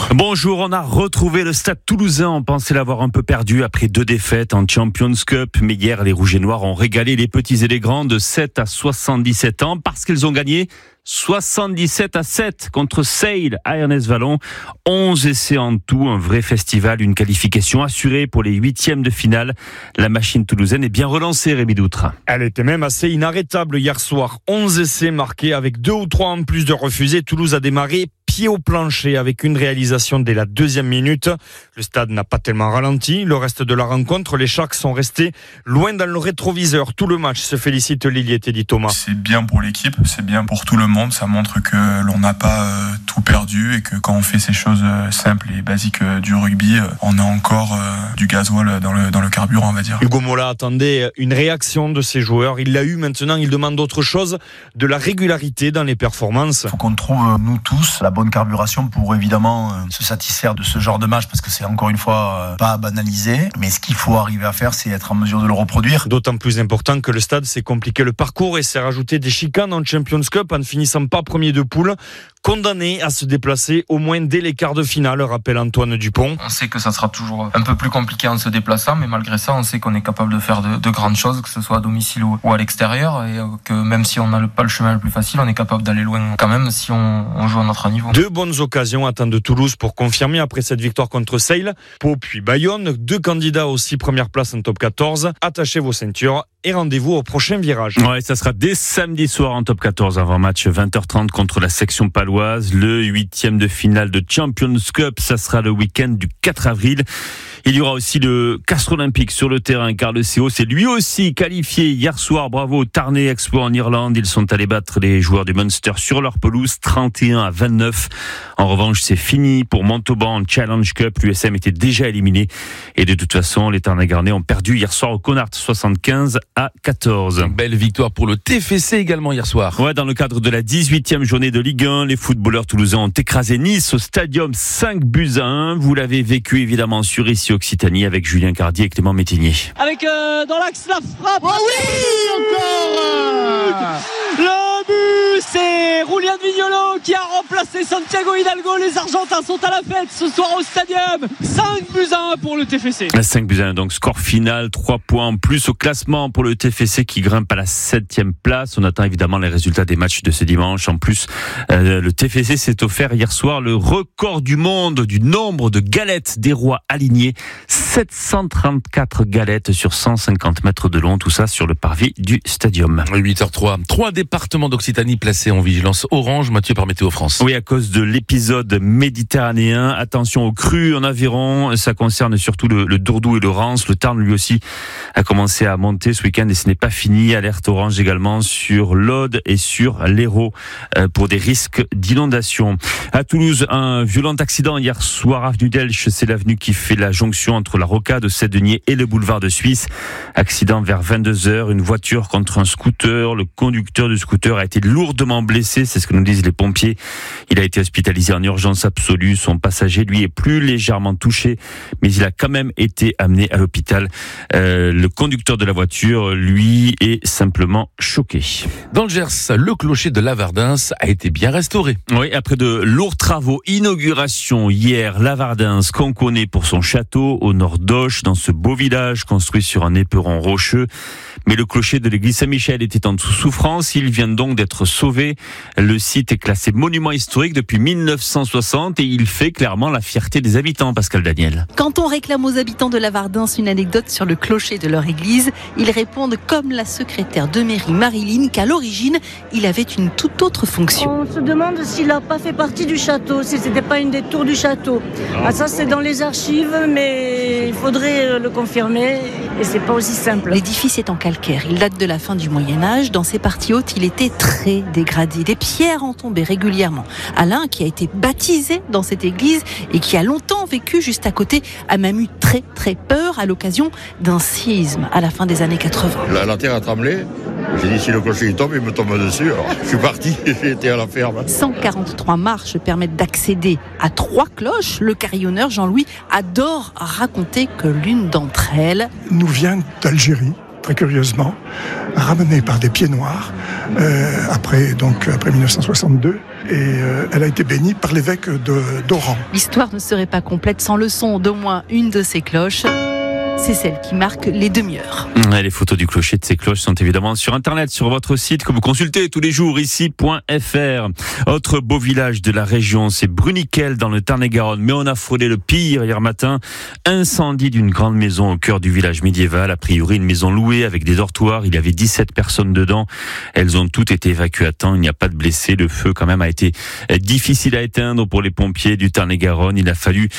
Bonjour, on a retrouvé le Stade Toulousain. On pensait l'avoir un peu perdu après 2 défaites en Champions Cup. Mais hier, les Rouges et Noirs ont régalé les petits et les grands de 7 à 77 ans parce qu'ils ont gagné 77-7 contre Sale à Ernest-Vallon. 11 essais en tout, un vrai festival, une qualification assurée pour les 8e de finale. La machine toulousaine est bien relancée, Rémi Doutre. Elle était même assez inarrêtable hier soir. 11 essais marqués avec 2 ou 3 en plus de refusés. Toulouse a démarré pied au plancher avec une réalisation dès la 2e minute. Le stade n'a pas tellement ralenti. Le reste de la rencontre, les Sharks sont restés loin dans le rétroviseur. Tout le match, se félicite Liliet et dit Thomas. C'est bien pour l'équipe, c'est bien pour tout le monde. Ça montre que l'on n'a pas tout perdu et que quand on fait ces choses simples et basiques du rugby, on a encore du gasoil dans le carburant, on va dire. Hugo Mola attendait une réaction de ses joueurs. Il l'a eu maintenant, il demande autre chose, de la régularité dans les performances. Il faut qu'on trouve, nous tous, la bonne carburation pour évidemment se satisfaire de ce genre de match parce que c'est encore une fois pas banalisé. Mais ce qu'il faut arriver à faire, c'est être en mesure de le reproduire. D'autant plus important que le stade s'est compliqué le parcours et s'est rajouté des chicanes en Champions Cup en finissant pas premier de poule. Condamné à se déplacer au moins dès les quarts de finale, rappelle Antoine Dupont. On sait que ça sera toujours un peu plus compliqué en se déplaçant, mais malgré ça, on sait qu'on est capable de faire de grandes choses, que ce soit à domicile ou à l'extérieur, et que même si on n'a pas le chemin le plus facile, on est capable d'aller loin quand même si on joue à notre niveau. 2 bonnes occasions attendent Toulouse pour confirmer après cette victoire contre Sale. Pau puis Bayonne, 2 candidats aussi première place en top 14. Attachez vos ceintures et rendez-vous au prochain virage. Ouais, ça sera dès samedi soir en top 14 avant match 20h30 contre la section paloise. Le 8e de finale de Champions Cup, ça sera le week-end du 4 avril. Il y aura aussi le Castres Olympique sur le terrain car le CO s'est lui aussi qualifié hier soir. Bravo au Tarnay Exploit en Irlande. Ils sont allés battre les joueurs du Munster sur leur pelouse 31-29. En revanche, c'est fini pour Montauban en Challenge Cup. L'USM était déjà éliminé. Et de toute façon, les Tarn-et-Garnais ont perdu hier soir au Connacht 75-14. Une belle victoire pour le TFC également hier soir. Ouais, dans le cadre de la 18e journée de Ligue 1, les footballeurs toulousains ont écrasé Nice au Stadium 5-1. Vous l'avez vécu évidemment sur ici Occitanie avec Julien Cardier et Clément Métinier. Avec dans l'axe la frappe. Oh oui, encore le but, c'est Julián Vignolo qui a remplacé Santiago Hidalgo. Les Argentins sont à la fête ce soir au Stadium. 5-1 pour le TFC. 5-1, donc score final, 3 points en plus au classement pour le TFC qui grimpe à la 7e place. On attend évidemment les résultats des matchs de ce dimanche. En plus, le TFC s'est offert hier soir le record du monde du nombre de galettes des rois alignés. 734 galettes sur 150 mètres de long, tout ça sur le parvis du Stadium. 8h03. 3 départements d'Occitanie placés en vigilance orange, Mathieu, par Météo France. Oui, à cause de l'épisode méditerranéen. Attention aux crues en Aveyron. Ça concerne surtout le Dourdou et le Rance. Le Tarn, lui aussi, a commencé à monter ce week-end et ce n'est pas fini. Alerte orange également sur l'Aude et sur l'Hérault pour des risques d'inondation. À Toulouse, un violent accident hier soir, avenue d'Elche. C'est l'avenue qui fait la jonction entre la rocade de Sept-Deniers et le boulevard de Suisse. Accident vers 22h. Une voiture contre un scooter. Le conducteur du scooter a été lourdement blessé. C'est ce que nous disent les pompiers. Il a été hospitalisé en urgence absolue. Son passager, lui, est plus légèrement touché, mais il a quand même été amené à l'hôpital. Le conducteur de la voiture, lui, est simplement choqué. Dans le Gers, le clocher de Lavardins a été bien restauré. Oui, après de lourds travaux, inauguration hier, Lavardins, qu'on connaît pour son château au nord d'Auch, dans ce beau village construit sur un éperon rocheux. Mais le clocher de l'église Saint-Michel était en souffrance. Il vient donc d'être sauvé. Le site est classé monument historique depuis 1960 et il fait clairement la fierté des habitants, Pascal Daniel. Quand on réclame aux habitants de Lavardins une anecdote sur le clocher de leur église, ils répondent comme la secrétaire de mairie Marilyn qu'à l'origine, il avait une toute autre fonction. On se demande s'il n'a pas fait partie du château, si c'était pas une des tours du château. Ah, ça c'est dans les archives, mais il faudrait le confirmer et c'est pas aussi simple. L'édifice est en calcaire, il date de la fin du Moyen-Âge. Dans ses parties hautes, il était très dégradé. Des pierres en tombaient régulièrement. Alain, qui a été baptisé dans cette église et qui a longtemps vécu juste à côté, a même eu très très peur à l'occasion d'un séisme à la fin des années 80. La terre a tremblé. J'ai dit si le clocher il tombe, il me tombe dessus. Alors, je suis parti, j'ai été à la ferme. 143 marches permettent d'accéder à 3 cloches. Le carillonneur Jean-Louis adore raconter que l'une d'entre elles nous vient d'Algérie, très curieusement, ramenée par des pieds noirs après 1962. et elle a été bénie par l'évêque d'Oran. L'histoire ne serait pas complète sans le son d'au moins une de ces cloches. C'est celle qui marque les demi-heures. Les photos du clocher de ces cloches sont évidemment sur Internet, sur votre site que vous consultez tous les jours, ici.fr. Autre beau village de la région, c'est Bruniquel dans le Tarn-et-Garonne. Mais on a frôlé le pire hier matin. Incendie d'une grande maison au cœur du village médiéval. A priori, une maison louée avec des dortoirs. Il y avait 17 personnes dedans. Elles ont toutes été évacuées à temps. Il n'y a pas de blessés. Le feu, quand même, a été difficile à éteindre pour les pompiers du Tarn-et-Garonne. Il a fallu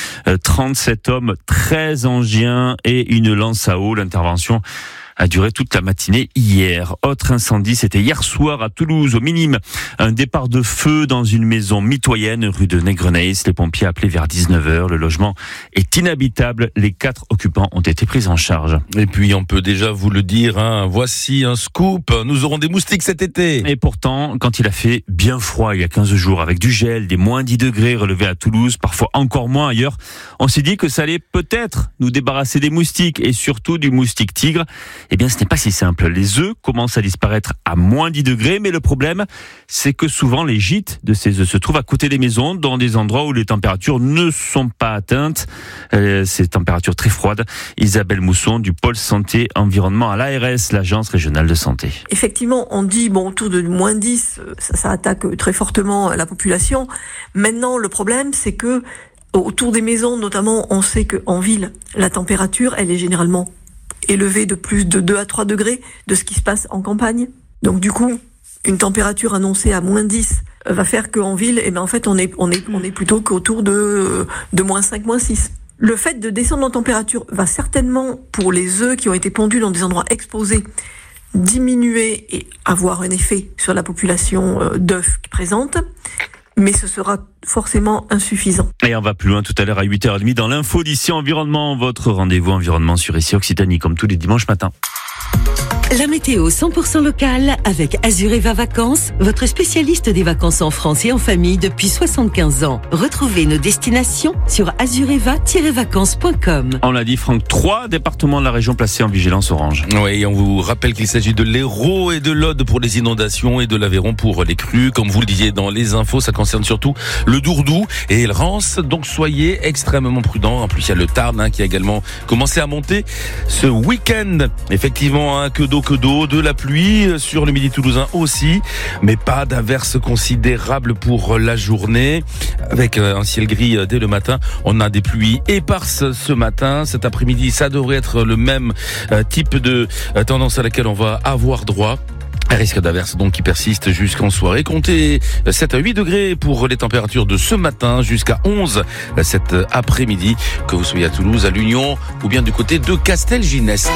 37 hommes, 13 engins et une lance à eau. L'intervention a duré toute la matinée hier. Autre incendie, c'était hier soir à Toulouse, au Minime. Un départ de feu dans une maison mitoyenne, rue de Negreneis. Les pompiers appelés vers 19h. Le logement est inhabitable. Les 4 occupants ont été pris en charge. Et puis, on peut déjà vous le dire, voici un scoop. Nous aurons des moustiques cet été. Et pourtant, quand il a fait bien froid il y a 15 jours, avec du gel, des moins 10 degrés relevés à Toulouse, parfois encore moins ailleurs, on s'est dit que ça allait peut-être nous débarrasser des moustiques et surtout du moustique tigre. Eh bien, ce n'est pas si simple. Les œufs commencent à disparaître à moins 10 degrés, mais le problème, c'est que souvent les gîtes de ces œufs se trouvent à côté des maisons, dans des endroits où les températures ne sont pas atteintes. Ces températures très froides. Isabelle Mousson du pôle santé environnement à l'ARS, l'agence régionale de santé. Effectivement, on dit autour de moins 10, ça attaque très fortement la population. Maintenant, le problème, c'est que autour des maisons, notamment, on sait qu'en ville, la température, elle est généralement élevé de plus de 2 à 3 degrés de ce qui se passe en campagne. Donc du coup, une température annoncée à moins 10 va faire qu'en ville, en fait, on est plutôt qu'autour de moins 5, moins 6. Le fait de descendre en température va certainement, pour les œufs qui ont été pondus dans des endroits exposés, diminuer et avoir un effet sur la population d'œufs présente. Mais ce sera forcément insuffisant. Et on va plus loin tout à l'heure à 8h30 dans l'info d'ici Environnement, votre rendez-vous environnement sur ici Occitanie, comme tous les dimanches matins. La météo 100% locale avec Azureva Vacances, votre spécialiste des vacances en France et en famille depuis 75 ans. Retrouvez nos destinations sur azureva-vacances.com. On l'a dit, Franck, 3 départements de la région placés en vigilance orange. Oui, on vous rappelle qu'il s'agit de l'Hérault et de l'Aude pour les inondations et de l'Aveyron pour les crues. Comme vous le disiez dans les infos, ça concerne surtout le Dourdou et le Rance. Donc soyez extrêmement prudents. En plus, il y a le Tarn qui a également commencé à monter ce week-end. Effectivement, que d'eau, de la pluie sur le midi toulousain aussi, mais pas d'averses considérables pour la journée. Avec un ciel gris dès le matin, on a des pluies éparses ce matin. Cet après-midi, ça devrait être le même type de tendance à laquelle on va avoir droit. Un risque d'averse donc qui persiste jusqu'en soirée. Comptez 7 à 8 degrés pour les températures de ce matin jusqu'à 11 cet après-midi, que vous soyez à Toulouse, à l'Union ou bien du côté de Castelginest.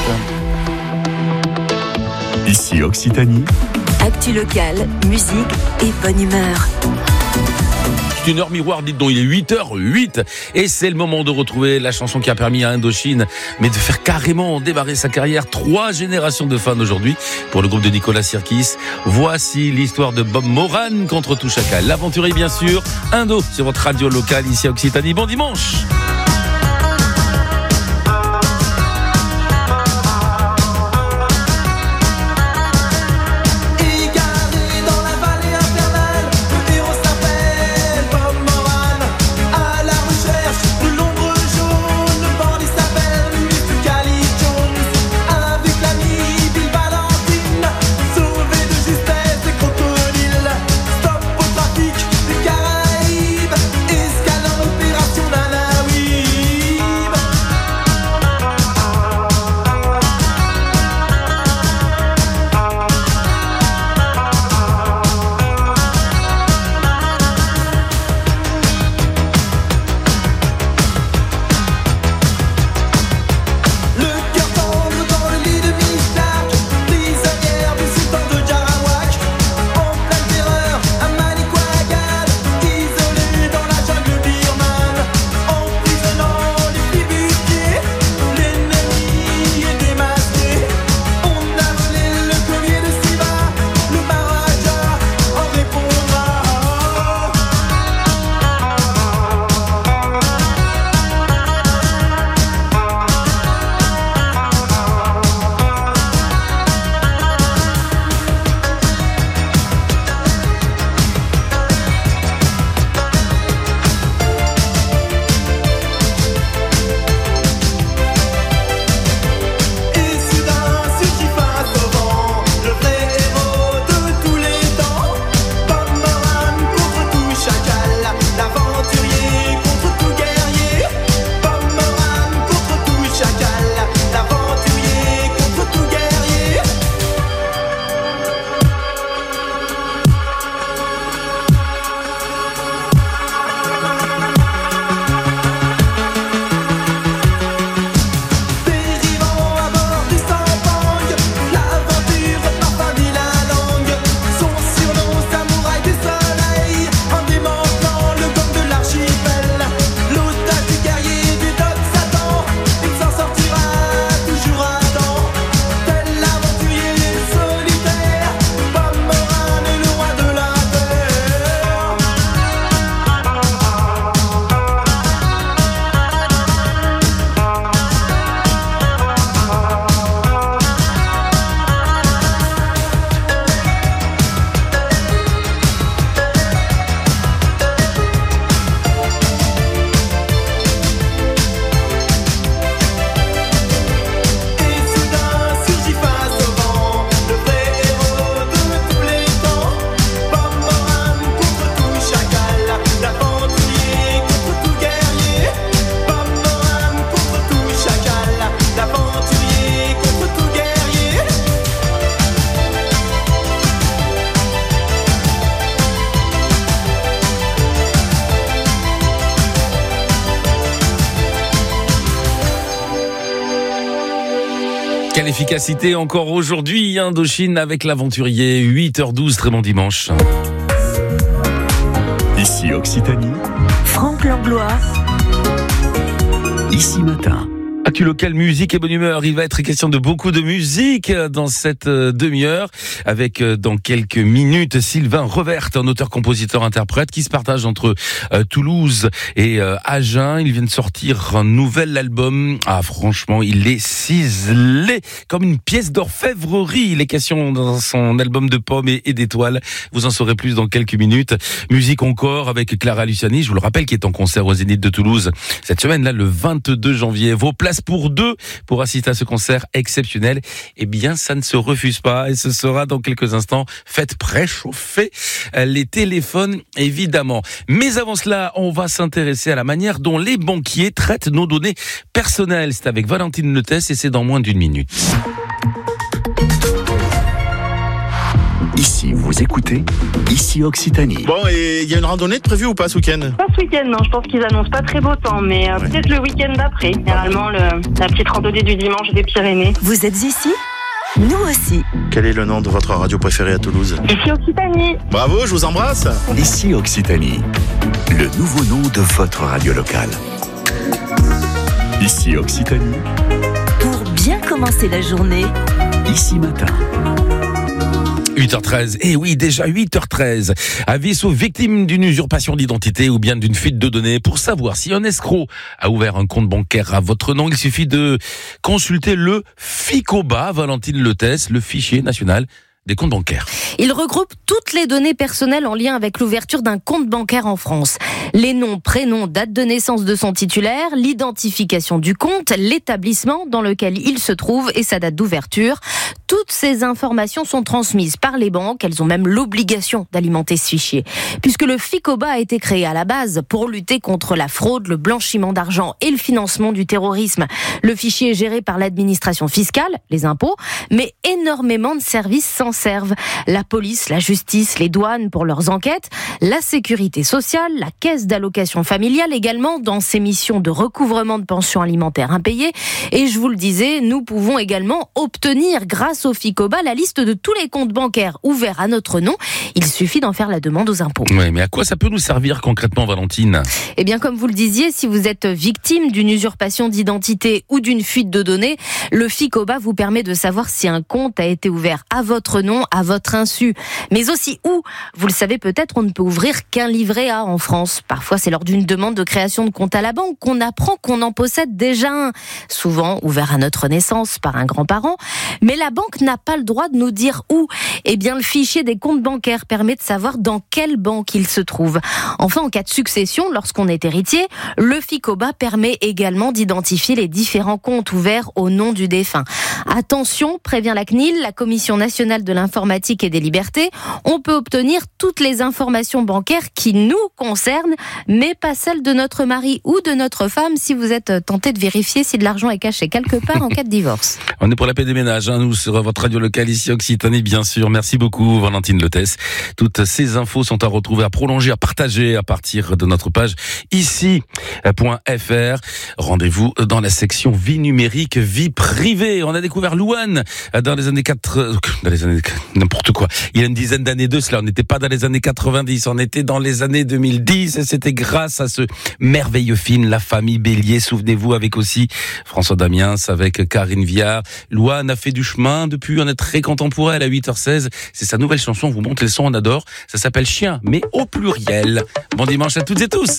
Ici Occitanie. Actu locale, musique et bonne humeur. C'est une heure miroir, dites donc, il est 8h08 et c'est le moment de retrouver la chanson qui a permis à Indochine, mais de faire carrément démarrer sa carrière. 3 générations de fans aujourd'hui pour le groupe de Nicolas Sirkis. Voici l'histoire de Bob Moran contre tout chacal. L'aventurier, bien sûr, Indo sur votre radio locale ici à Occitanie. Bon dimanche. Stop au trafic des Caraïbes, escale en opération Nanawi. Quelle efficacité encore aujourd'hui, Indochine avec l'aventurier, 8h12, très bon dimanche. Ici Occitanie, Franck Langlois, ici Matin. Actu local, musique et bonne humeur. Il va être question de beaucoup de musique dans cette demi-heure avec dans quelques minutes Sylvain Revert, un auteur-compositeur-interprète qui se partage entre Toulouse et Agen. Il vient de sortir un nouvel album. Ah, franchement, il est ciselé comme une pièce d'orfèvrerie. Il est question dans son album de pommes et d'étoiles. Vous en saurez plus dans quelques minutes. Musique encore avec Clara Luciani, je vous le rappelle, qui est en concert au Zénith de Toulouse cette semaine, là, le 22 janvier. Vos places pour deux pour assister à ce concert exceptionnel, eh bien ça ne se refuse pas et ce sera dans quelques instants. Faites préchauffer les téléphones évidemment. Mais avant cela, on va s'intéresser à la manière dont les banquiers traitent nos données personnelles. C'est avec Valentine Letès et c'est dans moins d'une minute. Ici, vous écoutez, ici Occitanie. Bon, et il y a une randonnée de prévue ou pas ce week-end ? Pas ce week-end, non. Je pense qu'ils annoncent pas très beau temps, mais peut-être le week-end d'après. Généralement, la petite randonnée du dimanche des Pyrénées. vous êtes ici ? Nous aussi. Quel est le nom de votre radio préférée à Toulouse ? Ici Occitanie. Bravo, je vous embrasse. Ici Occitanie, le nouveau nom de votre radio locale. Ici Occitanie, Pour bien commencer la journée, ici Matin. 8h13, et oui, déjà 8h13. Avis aux victimes d'une usurpation d'identité ou bien d'une fuite de données. Pour savoir si un escroc a ouvert un compte bancaire à votre nom, il suffit de consulter le FICOBA, Valentine Letès, le fichier national des comptes bancaires. Il regroupe toutes les données personnelles en lien avec l'ouverture d'un compte bancaire en France. Les noms, prénoms, date de naissance de son titulaire, l'identification du compte, l'établissement dans lequel il se trouve et sa date d'ouverture. Toutes ces informations sont transmises par les banques. Elles ont même l'obligation d'alimenter ce fichier. Puisque le FICOBA a été créé à la base pour lutter contre la fraude, le blanchiment d'argent et le financement du terrorisme. Le fichier est géré par l'administration fiscale, les impôts, mais énormément de services s'en servent. La police, la justice, les douanes pour leurs enquêtes, la sécurité sociale, la caisse d'allocation familiale également dans ses missions de recouvrement de pensions alimentaires impayées. Et je vous le disais, nous pouvons également obtenir grâce au FICOBA la liste de tous les comptes bancaires ouverts à notre nom. Il suffit d'en faire la demande aux impôts. Oui, mais à quoi ça peut nous servir concrètement, Valentine ? Eh bien, comme vous le disiez, si vous êtes victime d'une usurpation d'identité ou d'une fuite de données, le FICOBA vous permet de savoir si un compte a été ouvert à votre nom, à votre insu, mais aussi où. Vous le savez peut-être, on ne peut ouvrir qu'un livret A en France. Parfois, c'est lors d'une demande de création de compte à la banque qu'on apprend qu'on en possède déjà un, souvent ouvert à notre naissance par un grand-parent. Mais la banque n'a pas le droit de nous dire où. Eh bien, le fichier des comptes bancaires permet de savoir dans quelle banque il se trouve. Enfin, en cas de succession, lorsqu'on est héritier, le FICOBA permet également d'identifier les différents comptes ouverts au nom du défunt. Attention, prévient la CNIL, la Commission nationale de l'informatique et des libertés, on peut obtenir toutes les informations bancaires qui nous concernent, mais pas celles de notre mari ou de notre femme si vous êtes tenté de vérifier si de l'argent est caché quelque part en cas de divorce. On est pour la paix des ménages, nous sur votre radio locale ici Occitanie, bien sûr. Merci beaucoup, Valentine Letès. Toutes ces infos sont à retrouver, à prolonger, à partager à partir de notre page ici.fr. Rendez-vous dans la section vie numérique, vie privée. On a découvert Louane dans les années 80, n'importe quoi. Il y a une dizaine d'années de cela. On n'était pas dans les années 90, on était dans les années 2010 et c'était grâce à ce merveilleux film La Famille Bélier. Souvenez-vous, avec aussi François Damiens, avec Karine Viard. Louane a fait du chemin depuis, on est très content pour elle à 8h16. C'est sa nouvelle chanson, on vous montre les sons, on adore. Ça s'appelle Chien, mais au pluriel. Bon dimanche à toutes et tous.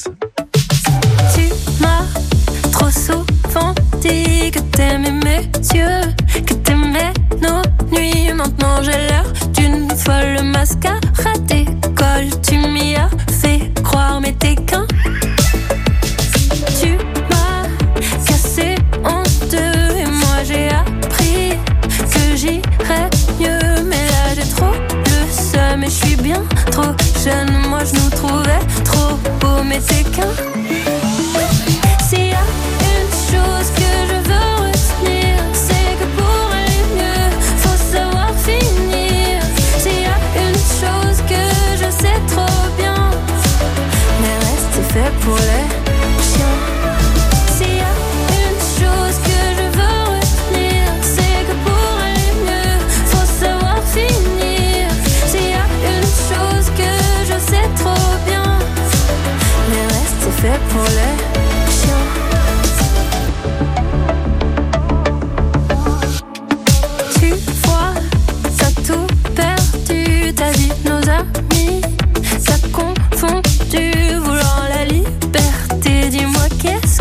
Tu m'as trop souvent dit que t'aimais mes yeux, que t'aimais nos nuits. Maintenant j'ai l'air d'une folle mascarade d'école. Tu m'y as fait croire, mais t'es qu'un. Tu m'as cassé en deux et moi j'ai appris que j'irais mieux. Mais là j'ai trop le seum et je suis bien trop jeune. Moi je nous trouvais trop beaux, mais t'es qu'un. S'il y a une chose que je veux retenir, c'est que pour aller mieux, faut savoir finir. S'il y a une chose que je sais trop bien,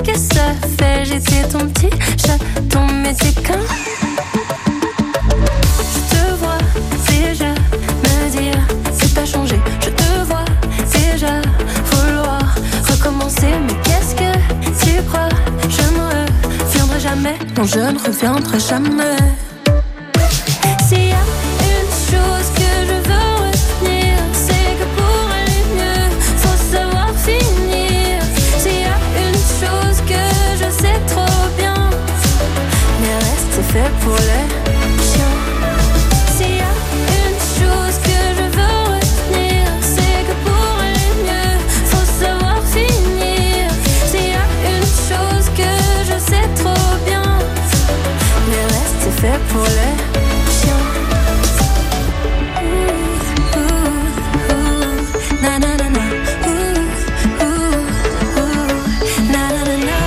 que ça fait? J'étais ton petit chaton, mais t'es quand? Je te vois déjà me dire que t'as changé. Je te vois déjà vouloir recommencer. Mais qu'est-ce que tu crois? Je ne reviendrai jamais. Non, je ne reviendrai jamais. S'il y a une chose que je veux retenir, c'est que pour aller mieux, faut savoir finir. S'il y a une chose que je sais trop bien, mais reste c'est fait pour les chiens. S'il y a une chose que je veux retenir, c'est que pour aller mieux, faut savoir finir. S'il y a une chose que je sais trop bien, mais reste c'est fait pour les chiens. Na na na na, na na na na,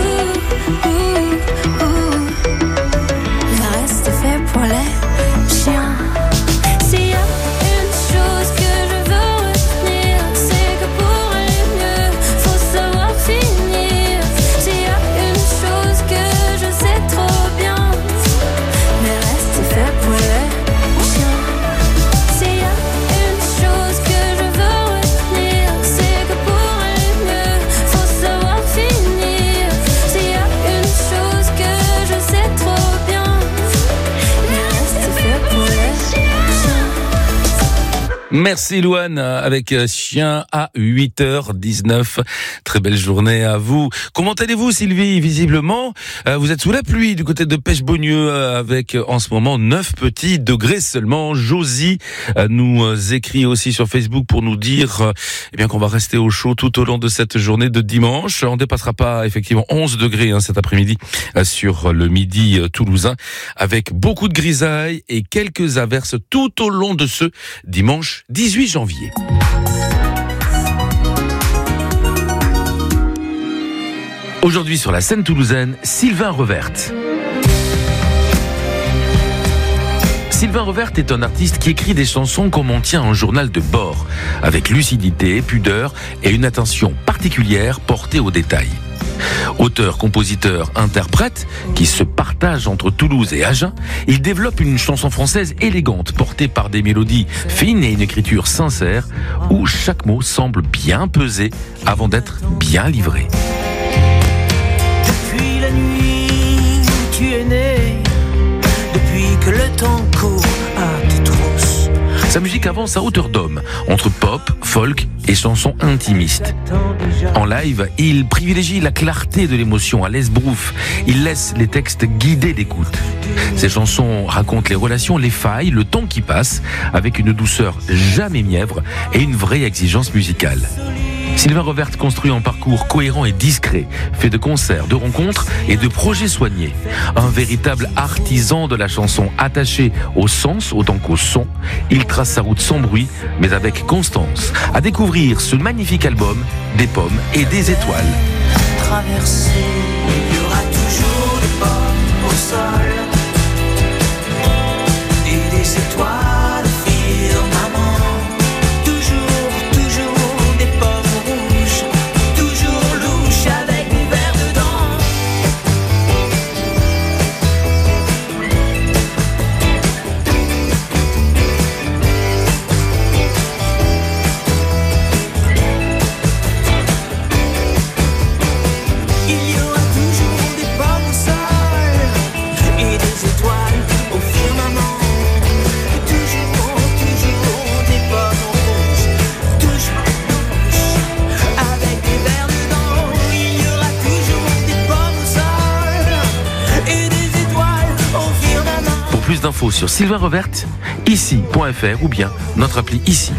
le reste est fait pour les chiens. S'il y a une chose que je veux retenir, c'est que pour aller mieux, faut savoir finir. S'il y a une chose que je sais trop bien, le reste est fait pour les chiens. S'il y a une chose que je veux retenir, c'est que pour aller mieux, faut savoir finir. S'il y a une chose que je sais trop bien, le reste est fait pour les chiens. Merci Louane avec Chien à 8h19. Très belle journée à vous. Comment allez-vous Sylvie? Visiblement, vous êtes sous la pluie du côté de Pêche-Beaunieu avec en ce moment 9 petits degrés seulement. Josie nous écrit aussi sur Facebook pour nous dire eh bien qu'on va rester au chaud tout au long de cette journée de dimanche. On ne dépassera pas effectivement 11 degrés cet après-midi sur le midi toulousain avec beaucoup de grisailles et quelques averses tout au long de ce dimanche 18 janvier. Aujourd'hui sur la scène toulousaine, Sylvain Reverte. Sylvain Reverte est un artiste qui écrit des chansons comme on tient un journal de bord, avec lucidité, pudeur et une attention particulière portée aux détails. Auteur, compositeur, interprète, qui se partage entre Toulouse et Agen, il développe une chanson française élégante, portée par des mélodies fines et une écriture sincère, où chaque mot semble bien peser avant d'être bien livré. Depuis la nuit où tu es né, depuis que le temps court à tes trousses. Sa musique avance à hauteur d'homme, entre pop, folk et chansons intimistes. En live, il privilégie la clarté de l'émotion à l'esbrouf. Il laisse les textes guider l'écoute. Ses chansons racontent les relations, les failles, le temps qui passe, avec une douceur jamais mièvre et une vraie exigence musicale. Sylvain Reverte construit un parcours cohérent et discret, fait de concerts, de rencontres et de projets soignés. Un véritable artisan de la chanson, attaché au sens autant qu'au son. Il trace sa route sans bruit, mais avec constance. À découvrir ce magnifique album, des pommes et des étoiles. Traversé, il y aura toujours des pommes au sol et des étoiles. Plus d'infos sur Sylvain Reverte, ici.fr ou bien notre appli ici.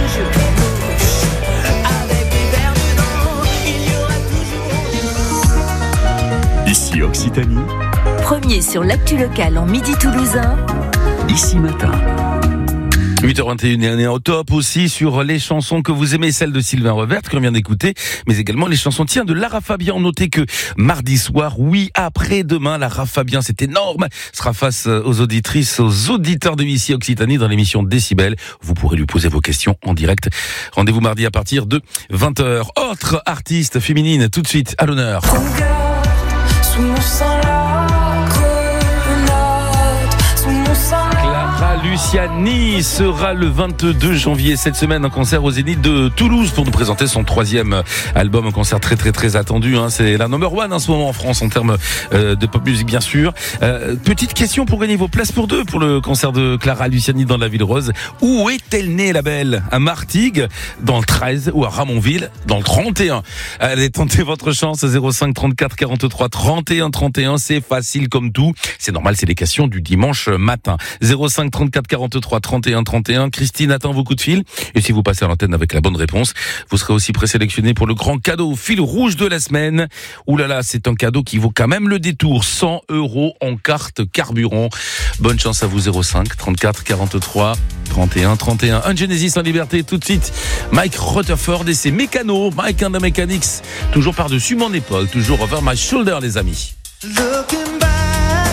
Ici Occitanie. Premier sur l'actu locale en midi toulousain. Ici matin. 8h21 et on est au top aussi sur les chansons que vous aimez, celles de Sylvain Revert qu'on vient d'écouter, mais également les chansons de Lara Fabian. Notez que mardi soir, oui, après-demain, Lara Fabian, c'est énorme, sera face aux auditrices, aux auditeurs de ici Occitanie dans l'émission Décibel. Vous pourrez lui poser vos questions en direct. Rendez-vous mardi à partir de 20h. Autre artiste féminine, tout de suite à l'honneur. Sous mon sang, la grenade, sous mon sang, Clara Luciani sera le 22 janvier cette semaine en concert au Zénith de Toulouse pour nous présenter son 3e album, un concert très très très attendu. C'est la number one en ce moment en France en termes de pop music bien sûr. Petite question pour gagner vos places pour 2 pour le concert de Clara Luciani dans la Ville Rose. Où est-elle née la belle? À Martigues dans le 13 ou à Ramonville dans le 31? Allez, tentez votre chance. 05 34 43 31 31, c'est facile comme tout. C'est normal, c'est les questions du dimanche matin. 05 34 43 31 31. Christine attend vos coups de fil. Et si vous passez à l'antenne avec la bonne réponse, vous serez aussi présélectionné pour le grand cadeau fil rouge de la semaine. Ouh là là, c'est un cadeau qui vaut quand même le détour. 100 € en carte carburant. Bonne chance à vous. 05 34 43 31 31. Un Genesis en liberté tout de suite. Mike Rutherford et ses mécanos. Mike and the Mechanics. Toujours par-dessus mon épaule. Toujours over my shoulder, les amis. looking back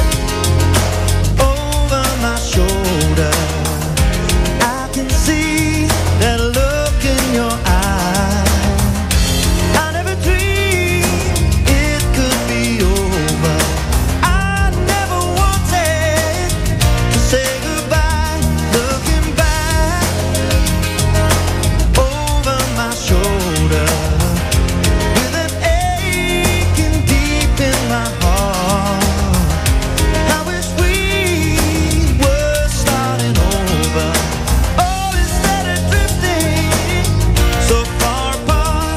over my shoulder. I can see that look in your eye. I never dreamed it could be over. I never wanted to say goodbye. Looking back over my shoulder. With an aching deep in my heart. I wish we were starting over. Oh, instead of drifting so far apart.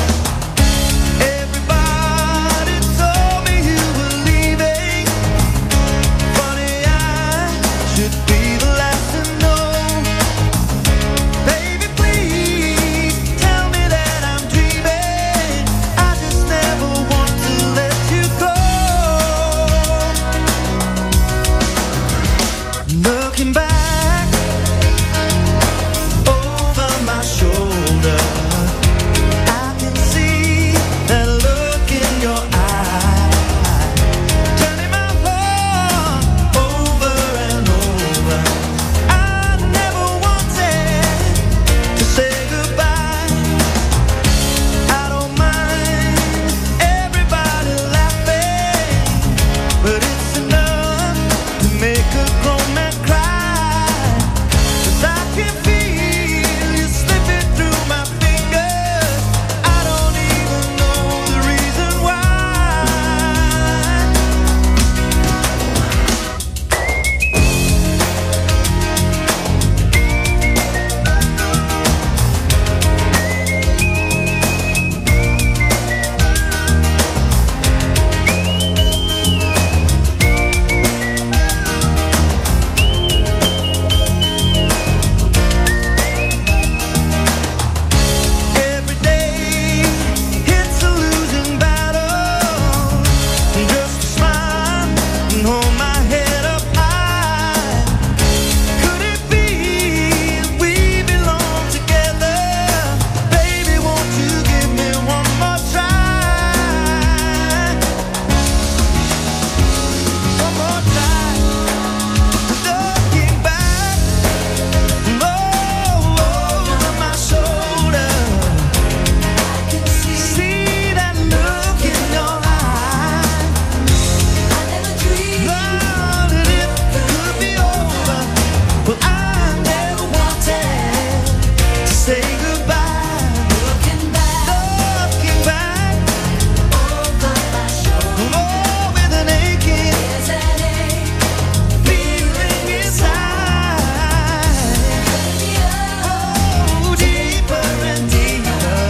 Everybody told me you were leaving. Funny, I should be the last to know. Baby, please tell me that I'm dreaming. I just never want to let you go. Looking back over my shoulder, I can see that look in your eye. Turning my heart over and over. I never wanted to say goodbye. I don't mind everybody laughing, but it's enough to make a grown man cry. 'Cause I can feel you slipping through my fingers. I don't even know the reason why. Every day it's a losing battle. Just a smile and hold my head up high. Could it be we belong together? Baby, won't you give me one more try? One more time. Looking back over my shoulder. I can see that look in your eye. I never dreamed that it could be over. Well, I never wanted to say goodbye. Looking back over my shoulder. Oh, with an aching feeling inside. Oh, deeper and deeper.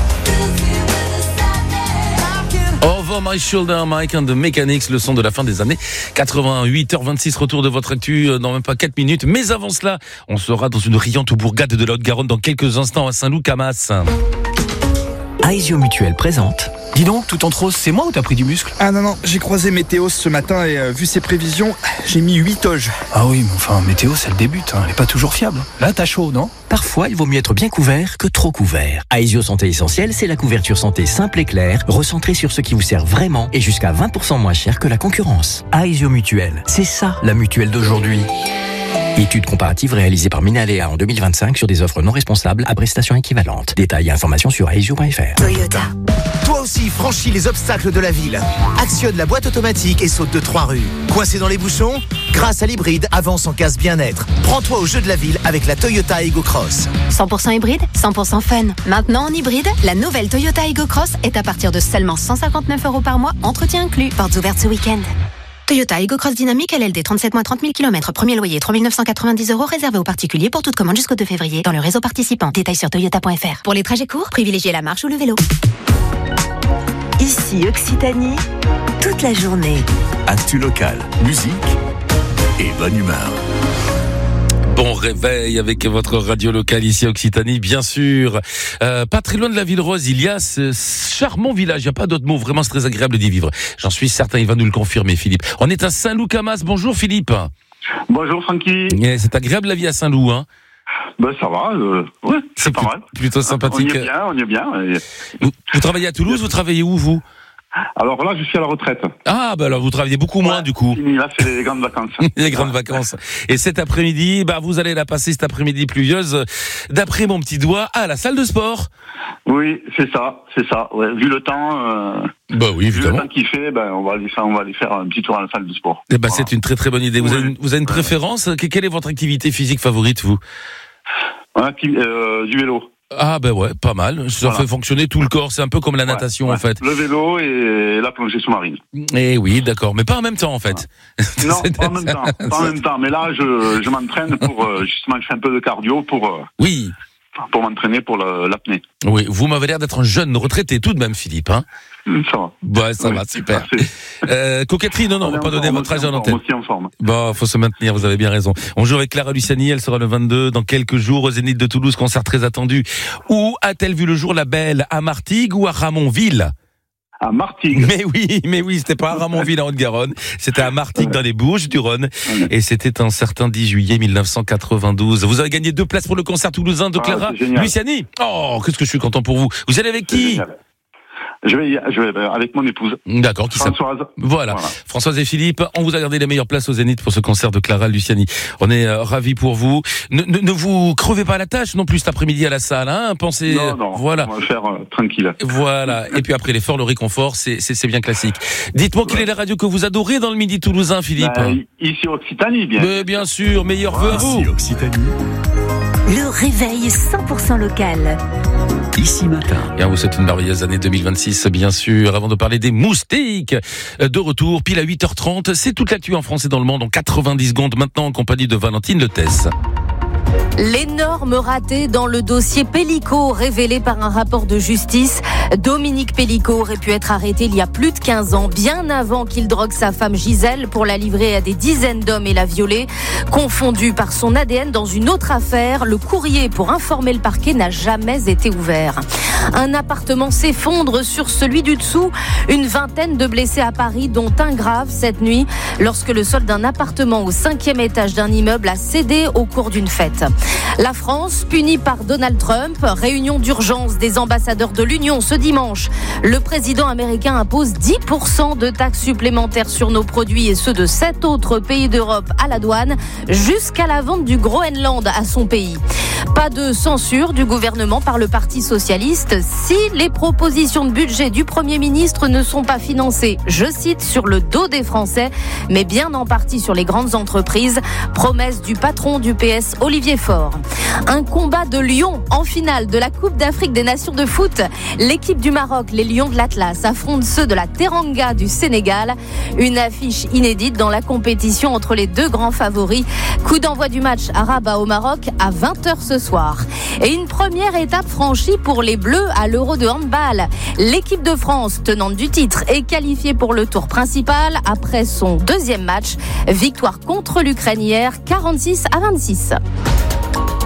Over my shoulder, Mike and the Mechanics, le son de la fin des années 80. 8h26, retour de votre actu dans même pas 4 minutes. Mais avant cela, on sera dans une riante bourgade de la Haute-Garonne dans quelques instants à Saint-Loup-Camas. Aesio Mutuelle présente. Dis donc, tout en rose, c'est moi ou t'as pris du muscle? Ah non, j'ai croisé Météos ce matin et vu ses prévisions, j'ai mis 8 oges. Ah oui, mais enfin, Météos, elle débute, elle est pas toujours fiable. Là, t'as chaud, non? Parfois, il vaut mieux être bien couvert que trop couvert. Aesio Santé Essentielle, c'est la couverture santé simple et claire, recentrée sur ce qui vous sert vraiment et jusqu'à 20% moins cher que la concurrence. Aesio Mutuelle, c'est ça la mutuelle d'aujourd'hui. Étude comparative réalisée par Minalea en 2025 sur des offres non responsables à prestations équivalentes. Détails et informations sur aesio.fr. Toyota. Toi aussi, franchis les obstacles de la ville. Actionne la boîte automatique et saute de 3 rues. Coincé dans les bouchons? Grâce à l'hybride, avance en casse bien-être. Prends-toi au jeu de la ville avec la Toyota Ego Cross. 100% hybride, 100% fun. Maintenant en hybride, la nouvelle Toyota Ego Cross est à partir de seulement 159 € par mois, entretien inclus. Portes ouvertes ce week-end. Toyota Ego Cross Dynamique LLD 37 mois 30 000 km. Premier loyer 3 990 € réservé aux particuliers pour toute commande jusqu'au 2 février dans le réseau participant. Détails sur toyota.fr. Pour les trajets courts, privilégiez la marche ou le vélo. Ici Occitanie, toute la journée. Actu local, musique et bonne humeur. Bon réveil avec votre radio locale ici à Occitanie, bien sûr. Pas très loin de la ville rose, il y a ce charmant village. Il n'y a pas d'autre mot, vraiment c'est très agréable d'y vivre. J'en suis certain, il va nous le confirmer, Philippe. On est à Saint-Loup-Camas. Bonjour Philippe. Bonjour Francky. C'est agréable la vie à Saint-Loup, hein? Ben ça va, ouais, c'est pas mal. Plutôt sympathique. On y est bien. Vous travaillez à Toulouse, vous travaillez où vous? Alors là, je suis à la retraite. Ah, bah alors vous travaillez beaucoup moins du coup. Fini, là, c'est les grandes vacances. Les grandes vacances. Et cet après-midi, vous allez la passer cet après-midi pluvieuse, d'après mon petit doigt, à la salle de sport. Oui, c'est ça. Ouais. Vu le temps, bah oui, évidemment. Vu le temps qu'il fait, on va aller faire un petit tour à la salle de sport. Eh ben, c'est une très très bonne idée. Vous avez une préférence? Quelle est votre activité physique favorite, vous? Du vélo. Ah ben ouais, pas mal. Ça fait fonctionner tout le corps. C'est un peu comme la natation en fait. Le vélo et la plongée sous-marine. Eh oui, d'accord, mais pas en même temps en fait. Non, pas en même temps. Mais là, je m'entraîne pour justement, je fais un peu de cardio pour m'entraîner pour l'apnée. Oui, vous m'avez l'air d'être un jeune retraité tout de même, Philippe. Hein? Ça va. Ouais, ça va, super. Coquetterie, non, on va pas donner votre âge à l'antenne. On est en forme. Bon, faut se maintenir, vous avez bien raison. On joue avec Clara Luciani, elle sera le 22 dans quelques jours au Zénith de Toulouse, concert très attendu. Où a-t-elle vu le jour, la belle? À Martigues ou à Ramonville? À Martigues. Mais oui, c'était pas à Ramonville en Haute-Garonne, c'était à Martigues dans les Bouches-du-Rhône, et c'était un certain 10 juillet 1992. Vous avez gagné 2 places pour le concert toulousain de Clara Luciani. Oh, qu'est-ce que je suis content pour vous. Vous allez avec qui? Je vais avec mon épouse. D'accord, Françoise. Voilà. Françoise et Philippe, on vous a gardé les meilleures places au Zénith pour ce concert de Clara Luciani. On est ravis pour vous. Ne vous crevez pas la tâche non plus cet après-midi à la salle, hein. Pensez. Non. Voilà. On va le faire tranquille. Voilà. Et puis après l'effort, le réconfort, c'est bien classique. Dites-moi quelle est la radio que vous adorez dans le Midi toulousain, Philippe? Ici Occitanie, bien. Mais bien sûr, meilleurs vœux à vous. Ici Occitanie. Le réveil 100% local. Ici matin. Et on vous souhaite une merveilleuse année 2026, bien sûr. Avant de parler des moustiques, de retour, pile à 8h30. C'est toute l'actu en France et dans le monde en 90 secondes maintenant en compagnie de Valentine Letesse. L'énorme raté dans le dossier Pellico révélé par un rapport de justice. Dominique Pellico aurait pu être arrêté il y a plus de 15 ans, bien avant qu'il drogue sa femme Gisèle pour la livrer à des dizaines d'hommes et la violer. Confondu par son ADN dans une autre affaire, le courrier pour informer le parquet n'a jamais été ouvert. Un appartement s'effondre sur celui du dessous. Une vingtaine de blessés à Paris, dont un grave cette nuit, lorsque le sol d'un appartement au 5e étage d'un immeuble a cédé au cours d'une fête. La France, punie par Donald Trump, réunion d'urgence des ambassadeurs de l'Union ce dimanche. Le président américain impose 10% de taxes supplémentaires sur nos produits et ceux de 7 autres pays d'Europe à la douane, jusqu'à la vente du Groenland à son pays. Pas de censure du gouvernement par le Parti socialiste si les propositions de budget du Premier ministre ne sont pas financées, je cite, sur le dos des Français, mais bien en partie sur les grandes entreprises. Promesse du patron du PS, Olivier Faure. Un combat de lions en finale de la Coupe d'Afrique des Nations de foot. L'équipe du Maroc, les Lions de l'Atlas, affrontent ceux de la Teranga du Sénégal. Une affiche inédite dans la compétition entre les deux grands favoris. Coup d'envoi du match à Rabat au Maroc à 20h ce soir. Et une première étape franchie pour les Bleus à l'Euro de handball. L'équipe de France, tenante du titre, est qualifiée pour le tour principal après son deuxième match. Victoire contre l'Ukraine hier, 46-26.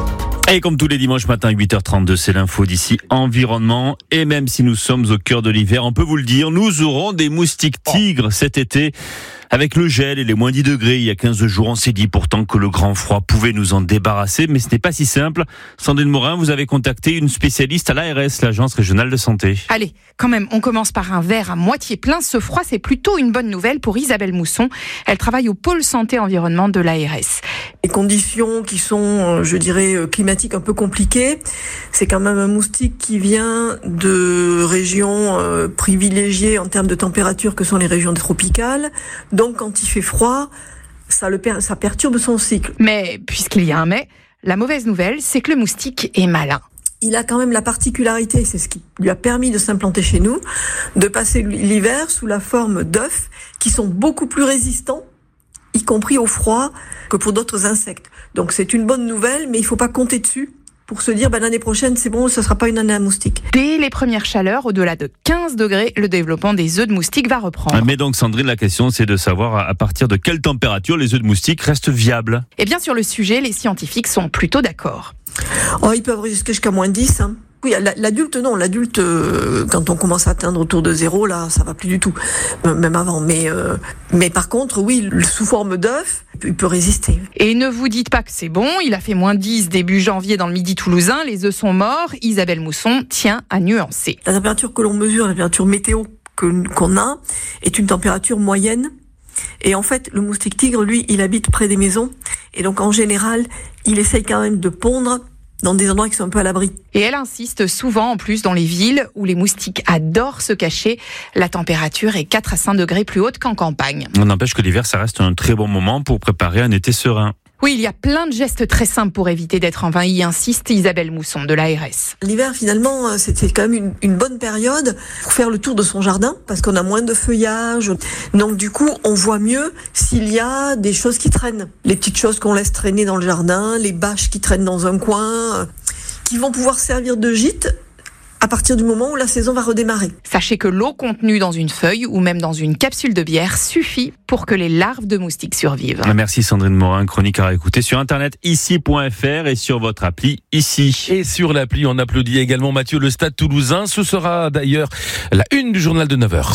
Et comme tous les dimanches matin, 8h32, c'est l'info d'ici environnement. Et même si nous sommes au cœur de l'hiver, on peut vous le dire, nous aurons des moustiques tigres cet été. Avec le gel et les moins 10 degrés, il y a 15 jours, on s'est dit pourtant que le grand froid pouvait nous en débarrasser, mais ce n'est pas si simple. Sandrine Morin, vous avez contacté une spécialiste à l'ARS, l'Agence régionale de santé. Allez, quand même, on commence par un verre à moitié plein. Ce froid, c'est plutôt une bonne nouvelle pour Isabelle Mousson. Elle travaille au pôle santé environnement de l'ARS. Les conditions qui sont, je dirais, climatiques un peu compliquées, c'est quand même un moustique qui vient de régions privilégiées en termes de température que sont les régions tropicales. Donc quand il fait froid, ça perturbe son cycle. Mais puisqu'il y a un mais, la mauvaise nouvelle, c'est que le moustique est malin. Il a quand même la particularité, c'est ce qui lui a permis de s'implanter chez nous, de passer l'hiver sous la forme d'œufs qui sont beaucoup plus résistants, y compris au froid, que pour d'autres insectes. Donc c'est une bonne nouvelle, mais il faut pas compter dessus pour se dire l'année prochaine, c'est bon, ce sera pas une année à moustiques. Dès les premières chaleurs, au-delà de 15 degrés, le développement des œufs de moustiques va reprendre. Mais donc Sandrine, la question c'est de savoir à partir de quelle température les œufs de moustiques restent viables. Et bien sur le sujet, les scientifiques sont plutôt d'accord. Oh, ils peuvent rester jusqu'à moins 10, hein. Oui, l'adulte, non. L'adulte, quand on commence à atteindre autour de 0, là, ça va plus du tout. Même avant. Mais par contre, oui, sous forme d'œuf, il peut résister. Et ne vous dites pas que c'est bon. Il a fait moins 10 début janvier dans le Midi toulousain. Les œufs sont morts. Isabelle Mousson tient à nuancer. La température que l'on mesure, la température météo qu'on a, est une température moyenne. Et en fait, le moustique tigre, lui, il habite près des maisons. Et donc, en général, il essaye quand même de pondre dans des endroits qui sont un peu à l'abri. Et elle insiste souvent, en plus, dans les villes où les moustiques adorent se cacher. La température est 4 à 5 degrés plus haute qu'en campagne. On n'empêche que l'hiver, ça reste un très bon moment pour préparer un été serein. Oui, il y a plein de gestes très simples pour éviter d'être envahi, insiste Isabelle Mousson de l'ARS. L'hiver, finalement, c'est quand même une bonne période pour faire le tour de son jardin, parce qu'on a moins de feuillage. Donc du coup, on voit mieux s'il y a des choses qui traînent. Les petites choses qu'on laisse traîner dans le jardin, les bâches qui traînent dans un coin, qui vont pouvoir servir de gîte à partir du moment où la saison va redémarrer. Sachez que l'eau contenue dans une feuille ou même dans une capsule de bière suffit pour que les larves de moustiques survivent. Merci Sandrine Morin, chronique à réécouter sur internet ici.fr et sur votre appli ici. Et sur l'appli, on applaudit également Mathieu, le Stade Toulousain. Ce sera d'ailleurs la une du journal de 9h.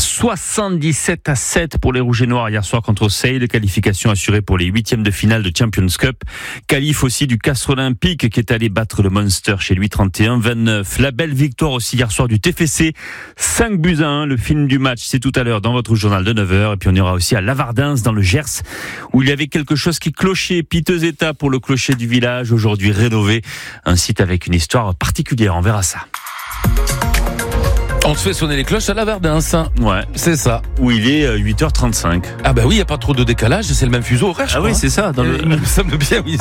77-7 pour les Rouges et Noirs hier soir contre Sale. Qualification assurée pour les 8e de finale de Champions Cup. Qualif aussi du Castres Olympique qui est allé battre le Munster chez lui 31-29. La belle victoire aussi hier soir du TFC, 5-1. Le film du match, c'est tout à l'heure dans votre journal de 9h. Et puis on ira aussi à Lavardins dans le Gers, où il y avait quelque chose qui clochait. Piteux état pour le clocher du village, aujourd'hui rénové. Un site avec une histoire particulière, on verra ça. On se fait sonner les cloches à Lavardins. Ouais. C'est ça. Où il est 8h35. Ah bah oui, il n'y a pas trop de décalage, c'est le même fuseau horaire, je crois. Oui, c'est ça. Il me semble bien, oui.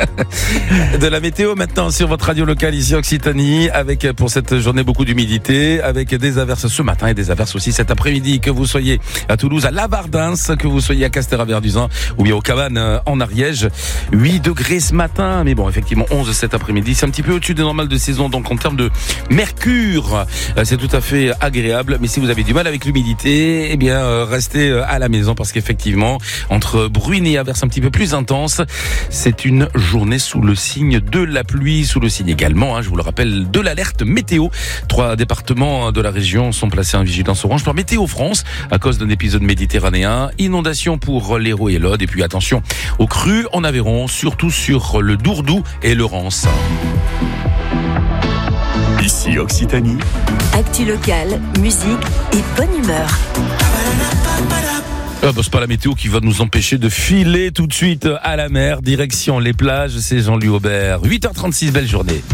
De la météo maintenant sur votre radio locale ici Occitanie, avec pour cette journée beaucoup d'humidité, avec des averses ce matin et des averses aussi cet après-midi, que vous soyez à Toulouse, à Lavardins, que vous soyez à Castéra-Verduzan ou bien aux Cabanes en Ariège. 8 degrés ce matin, mais bon, effectivement 11 cet après-midi. C'est un petit peu au-dessus des normales de saison, donc en termes de mercure, c'est tout à fait agréable, mais si vous avez du mal avec l'humidité, eh bien restez à la maison parce qu'effectivement entre bruine et averses un petit peu plus intenses, c'est une journée sous le signe de la pluie, sous le signe également, je vous le rappelle, de l'alerte météo. 3 départements de la région sont placés en vigilance orange par Météo France à cause d'un épisode méditerranéen, inondation pour l'Hérault et l'Aude, et puis attention aux crues en Aveyron, surtout sur le Dourdou et le Rance. Ici Occitanie. Actu locale, musique et bonne humeur. C'est pas la météo qui va nous empêcher de filer tout de suite à la mer, direction les plages, c'est Jean-Louis Aubert. 8h36, belle journée.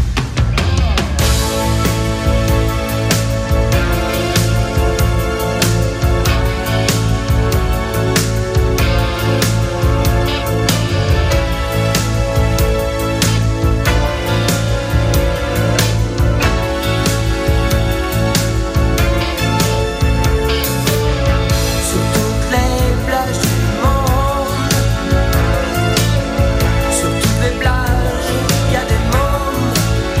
Sur toutes les plages, il y a des mômes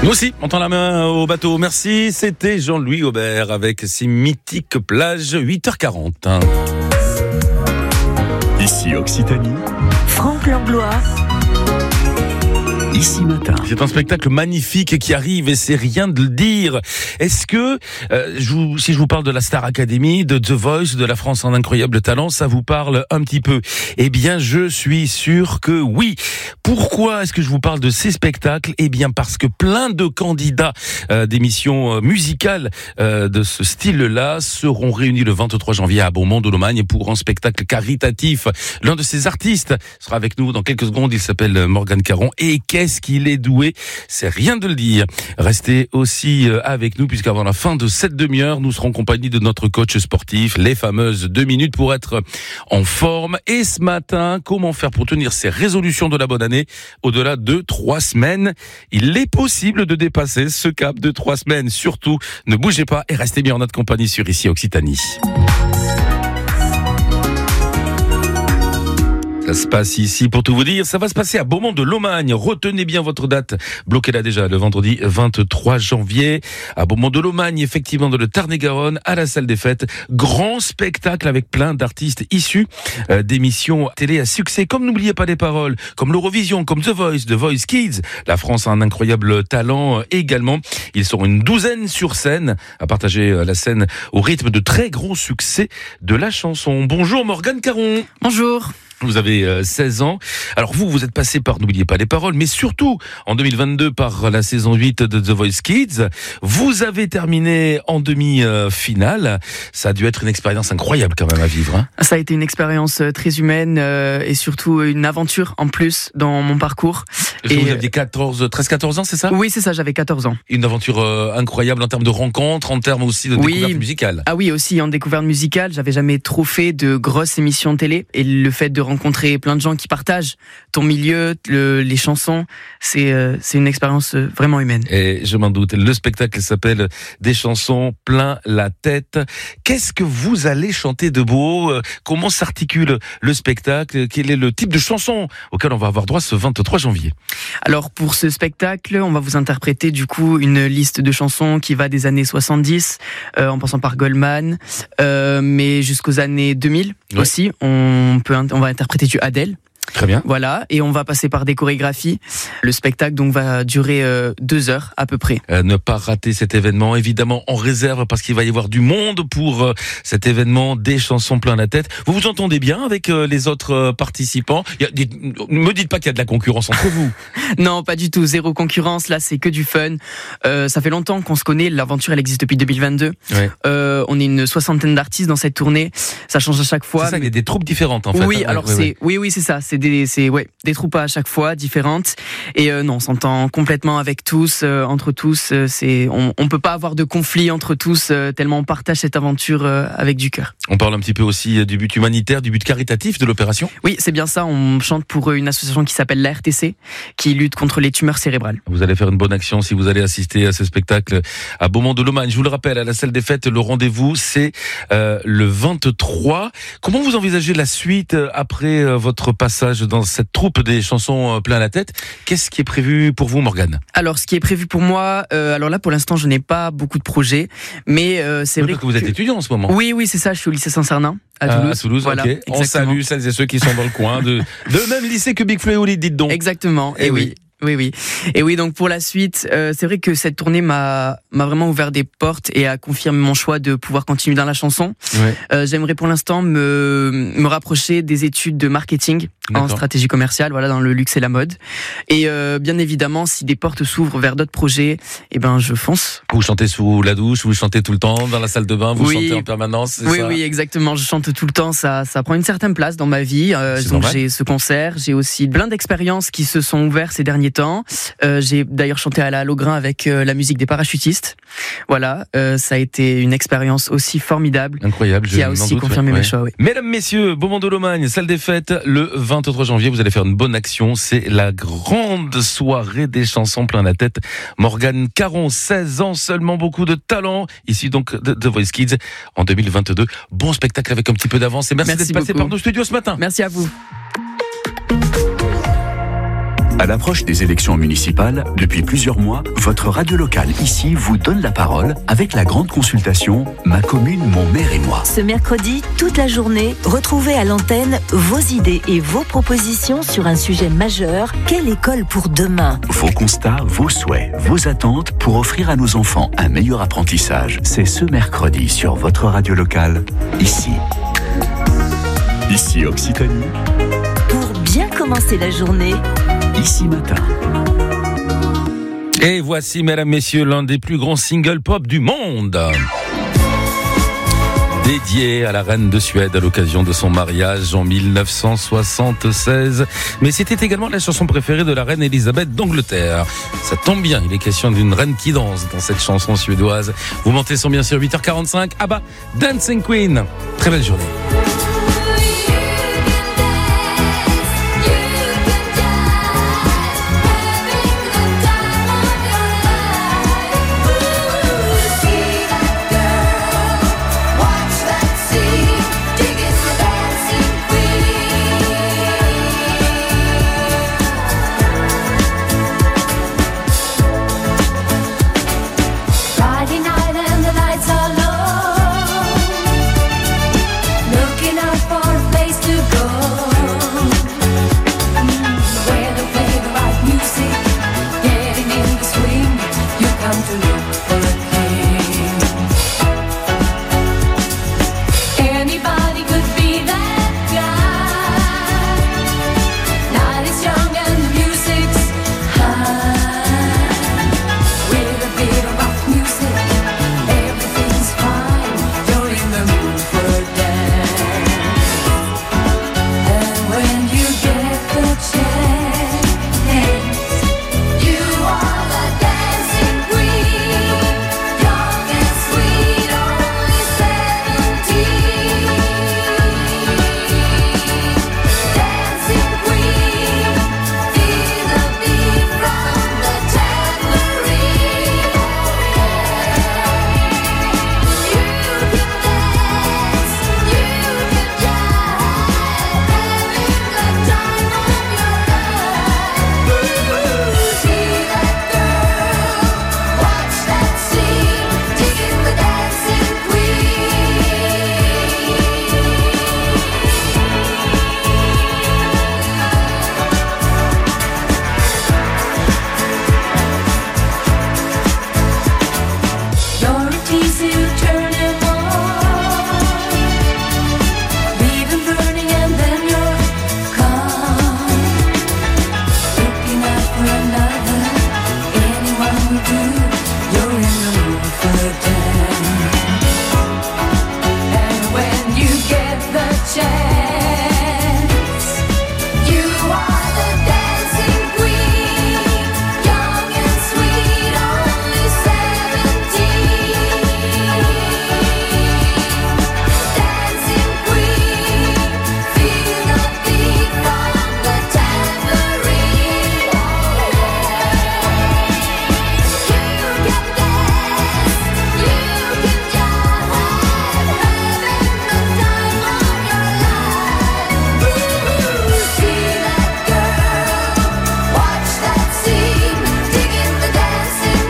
Nous aussi, on tend la main au bateau. Merci. C'était Jean-Louis Aubert avec ses mythiques plages, 8h40. Ici Occitanie. Franck Langlois. Ici Matin. C'est un spectacle magnifique qui arrive et c'est rien de le dire. Est-ce que, si je vous parle de la Star Academy, de The Voice, de la France en incroyable talent, ça vous parle un petit peu? Eh bien, je suis sûr que oui. Pourquoi est-ce que je vous parle de ces spectacles? Eh bien, parce que plein de candidats d'émissions musicales de ce style-là seront réunis le 23 janvier à Beaumont-de-Lomagne pour un spectacle caritatif. L'un de ces artistes sera avec nous dans quelques secondes. Il s'appelle Morgan Caron. Et qu'est-ce qu'il est doué, c'est rien de le dire. Restez aussi avec nous puisqu'avant la fin de cette demi-heure, nous serons en compagnie de notre coach sportif, les fameuses 2 minutes pour être en forme. Et ce matin, comment faire pour tenir ses résolutions de la bonne année au-delà de 3 semaines? Il est possible de dépasser ce cap de 3 semaines. Surtout, ne bougez pas et restez bien en notre compagnie sur Ici Occitanie. Ça se passe ici, pour tout vous dire, ça va se passer à Beaumont-de-Lomagne. Retenez bien votre date, bloquez-la déjà, le vendredi 23 janvier, à Beaumont-de-Lomagne, effectivement, dans le Tarn-et-Garonne, à la salle des fêtes. Grand spectacle avec plein d'artistes issus d'émissions télé à succès, comme N'oubliez pas les paroles, comme l'Eurovision, comme The Voice Kids. La France a un incroyable talent également. Ils seront une 12aine sur scène, à partager la scène au rythme de très gros succès de la chanson. Bonjour Morgan Caron. Bonjour. Vous avez 16 ans. Alors vous êtes passé par N'oubliez pas les paroles, mais surtout en 2022 par la saison 8 de The Voice Kids. Vous avez terminé en demi-finale. Ça a dû être une expérience incroyable quand même à vivre. Hein. Ça a été une expérience très humaine et surtout une aventure en plus dans mon parcours. Et vous aviez 13-14 ans, c'est ça? Oui, c'est ça, j'avais 14 ans. Une aventure incroyable en termes de rencontres, en termes aussi de découverte musicale. Ah oui, aussi en découverte musicale. J'avais jamais trop fait de grosses émissions de télé et le fait de rencontrer plein de gens qui partagent ton milieu, les chansons, c'est une expérience vraiment humaine. Et je m'en doute, le spectacle s'appelle Des chansons plein la tête. Qu'est-ce que vous allez chanter de beau? Comment s'articule le spectacle? Quel est le type de chanson auquel on va avoir droit ce 23 janvier? Alors pour ce spectacle, on va vous interpréter du coup une liste de chansons qui va des années 70, en passant par Goldman, mais jusqu'aux années 2000 aussi. On va interpréter du Adele. Très bien. Voilà, et on va passer par des chorégraphies. Le spectacle donc va durer 2 heures à peu près. Ne pas rater cet événement, évidemment en réserve parce qu'il va y avoir du monde pour cet événement Des chansons plein la tête. Vous vous entendez bien avec les autres participants? Ne me dites pas qu'il y a de la concurrence entre vous. Non, pas du tout, zéro concurrence, là c'est que du fun. Ça fait longtemps qu'on se connaît, l'aventure elle existe depuis 2022. Ouais. On est une 60aine d'artistes dans cette tournée, ça change à chaque fois. C'est ça, il y a des troupes différentes en fait. Oui, alors oui, c'est ça. C'est des troupes à chaque fois différentes et non, on s'entend complètement avec tous, entre tous. On peut pas avoir de conflit entre tous tellement on partage cette aventure avec du cœur. On parle un petit peu aussi du but humanitaire, du but caritatif de l'opération. Oui, c'est bien ça. On chante pour une association qui s'appelle la RTC, qui lutte contre les tumeurs cérébrales. Vous allez faire une bonne action si vous allez assister à ce spectacle à Beaumont-de-Lomagne. Je vous le rappelle, à la salle des fêtes, le rendez-vous c'est le 23. Comment vous envisagez la suite après votre passage dans cette troupe des chansons plein la tête? Qu'est-ce qui est prévu pour vous, Morgane? Alors, ce qui est prévu pour moi, alors là, pour l'instant, je n'ai pas beaucoup de projets, mais c'est vrai que vous êtes étudiant en ce moment. Oui, c'est ça. Je suis au lycée Saint-Cernin. À Toulouse, voilà, ok. On salue celles et ceux qui sont dans le coin de même lycée que Big Flo et Oli, dites donc. Exactement. Et oui. Oui. Et oui, donc pour la suite, c'est vrai que cette tournée m'a vraiment ouvert des portes et a confirmé mon choix de pouvoir continuer dans la chanson. Ouais. J'aimerais pour l'instant me rapprocher des études de marketing en stratégie commerciale, voilà, dans le luxe et la mode. Et bien évidemment, si des portes s'ouvrent vers d'autres projets, je fonce. Vous chantez sous la douche, vous chantez tout le temps dans la salle de bain, vous chantez en permanence, c'est ça? Oui, exactement. Je chante tout le temps. Ça prend une certaine place dans ma vie. Donc j'ai ce concert, j'ai aussi plein d'expériences qui se sont ouvertes ces derniers temps. J'ai d'ailleurs chanté à la Halograin avec la musique des parachutistes. Voilà, ça a été une expérience aussi formidable. Incroyable. Qui a aussi confirmé mes choix. Oui. Mesdames, messieurs, Beaumont-de-Lomagne, salle des fêtes, le 23 janvier, vous allez faire une bonne action. C'est la grande soirée des chansons plein la tête. Morgan Caron, 16 ans seulement, beaucoup de talent. Ici donc de The Voice Kids en 2022. Bon spectacle avec un petit peu d'avance et merci d'être passé par nos studios ce matin. Merci à vous. À l'approche des élections municipales, depuis plusieurs mois, votre radio locale ici vous donne la parole avec la grande consultation « Ma commune, mon maire et moi ». Ce mercredi, toute la journée, retrouvez à l'antenne vos idées et vos propositions sur un sujet majeur. Quelle école pour demain ? Vos constats, vos souhaits, vos attentes pour offrir à nos enfants un meilleur apprentissage. C'est ce mercredi sur votre radio locale, ici. Ici Occitanie. Pour bien commencer la journée, Ici Matin. Et voici, mesdames, messieurs, l'un des plus grands singles pop du monde. Dédié à la reine de Suède à l'occasion de son mariage en 1976. Mais c'était également la chanson préférée de la reine Elisabeth d'Angleterre. Ça tombe bien, il est question d'une reine qui danse dans cette chanson suédoise. Vous montez son bien sûr 8h45. ABBA, Dancing Queen. Très belle journée. Friday night and the lights are low. Looking out for a place to go. Where to play the right music. Getting in the swing. You come to look for a king. Anybody could be that guy. Night is young and the music's high. With a bit of rock music, everything's fine. You're in the mood for a dance. And when you get the chance, you are the dancing queen. Young and sweet, only 17. Dancing queen, feel the beat from the tambourine. You can dance, you can jive, having the time of your life. See that girl, watch that scene, digging the dancing You're a tease to turn him on. Leave him burning and then you're gone. Looking out for another, anyone will do. You're in the mood for a dance. And when you get the chance, you are the dancing queen. Young and sweet, only 17. Dancing queen, feel the beat from the tambourine. You can dance, you can jive, having the time of your life. See that girl, watch that scene, digging the dancing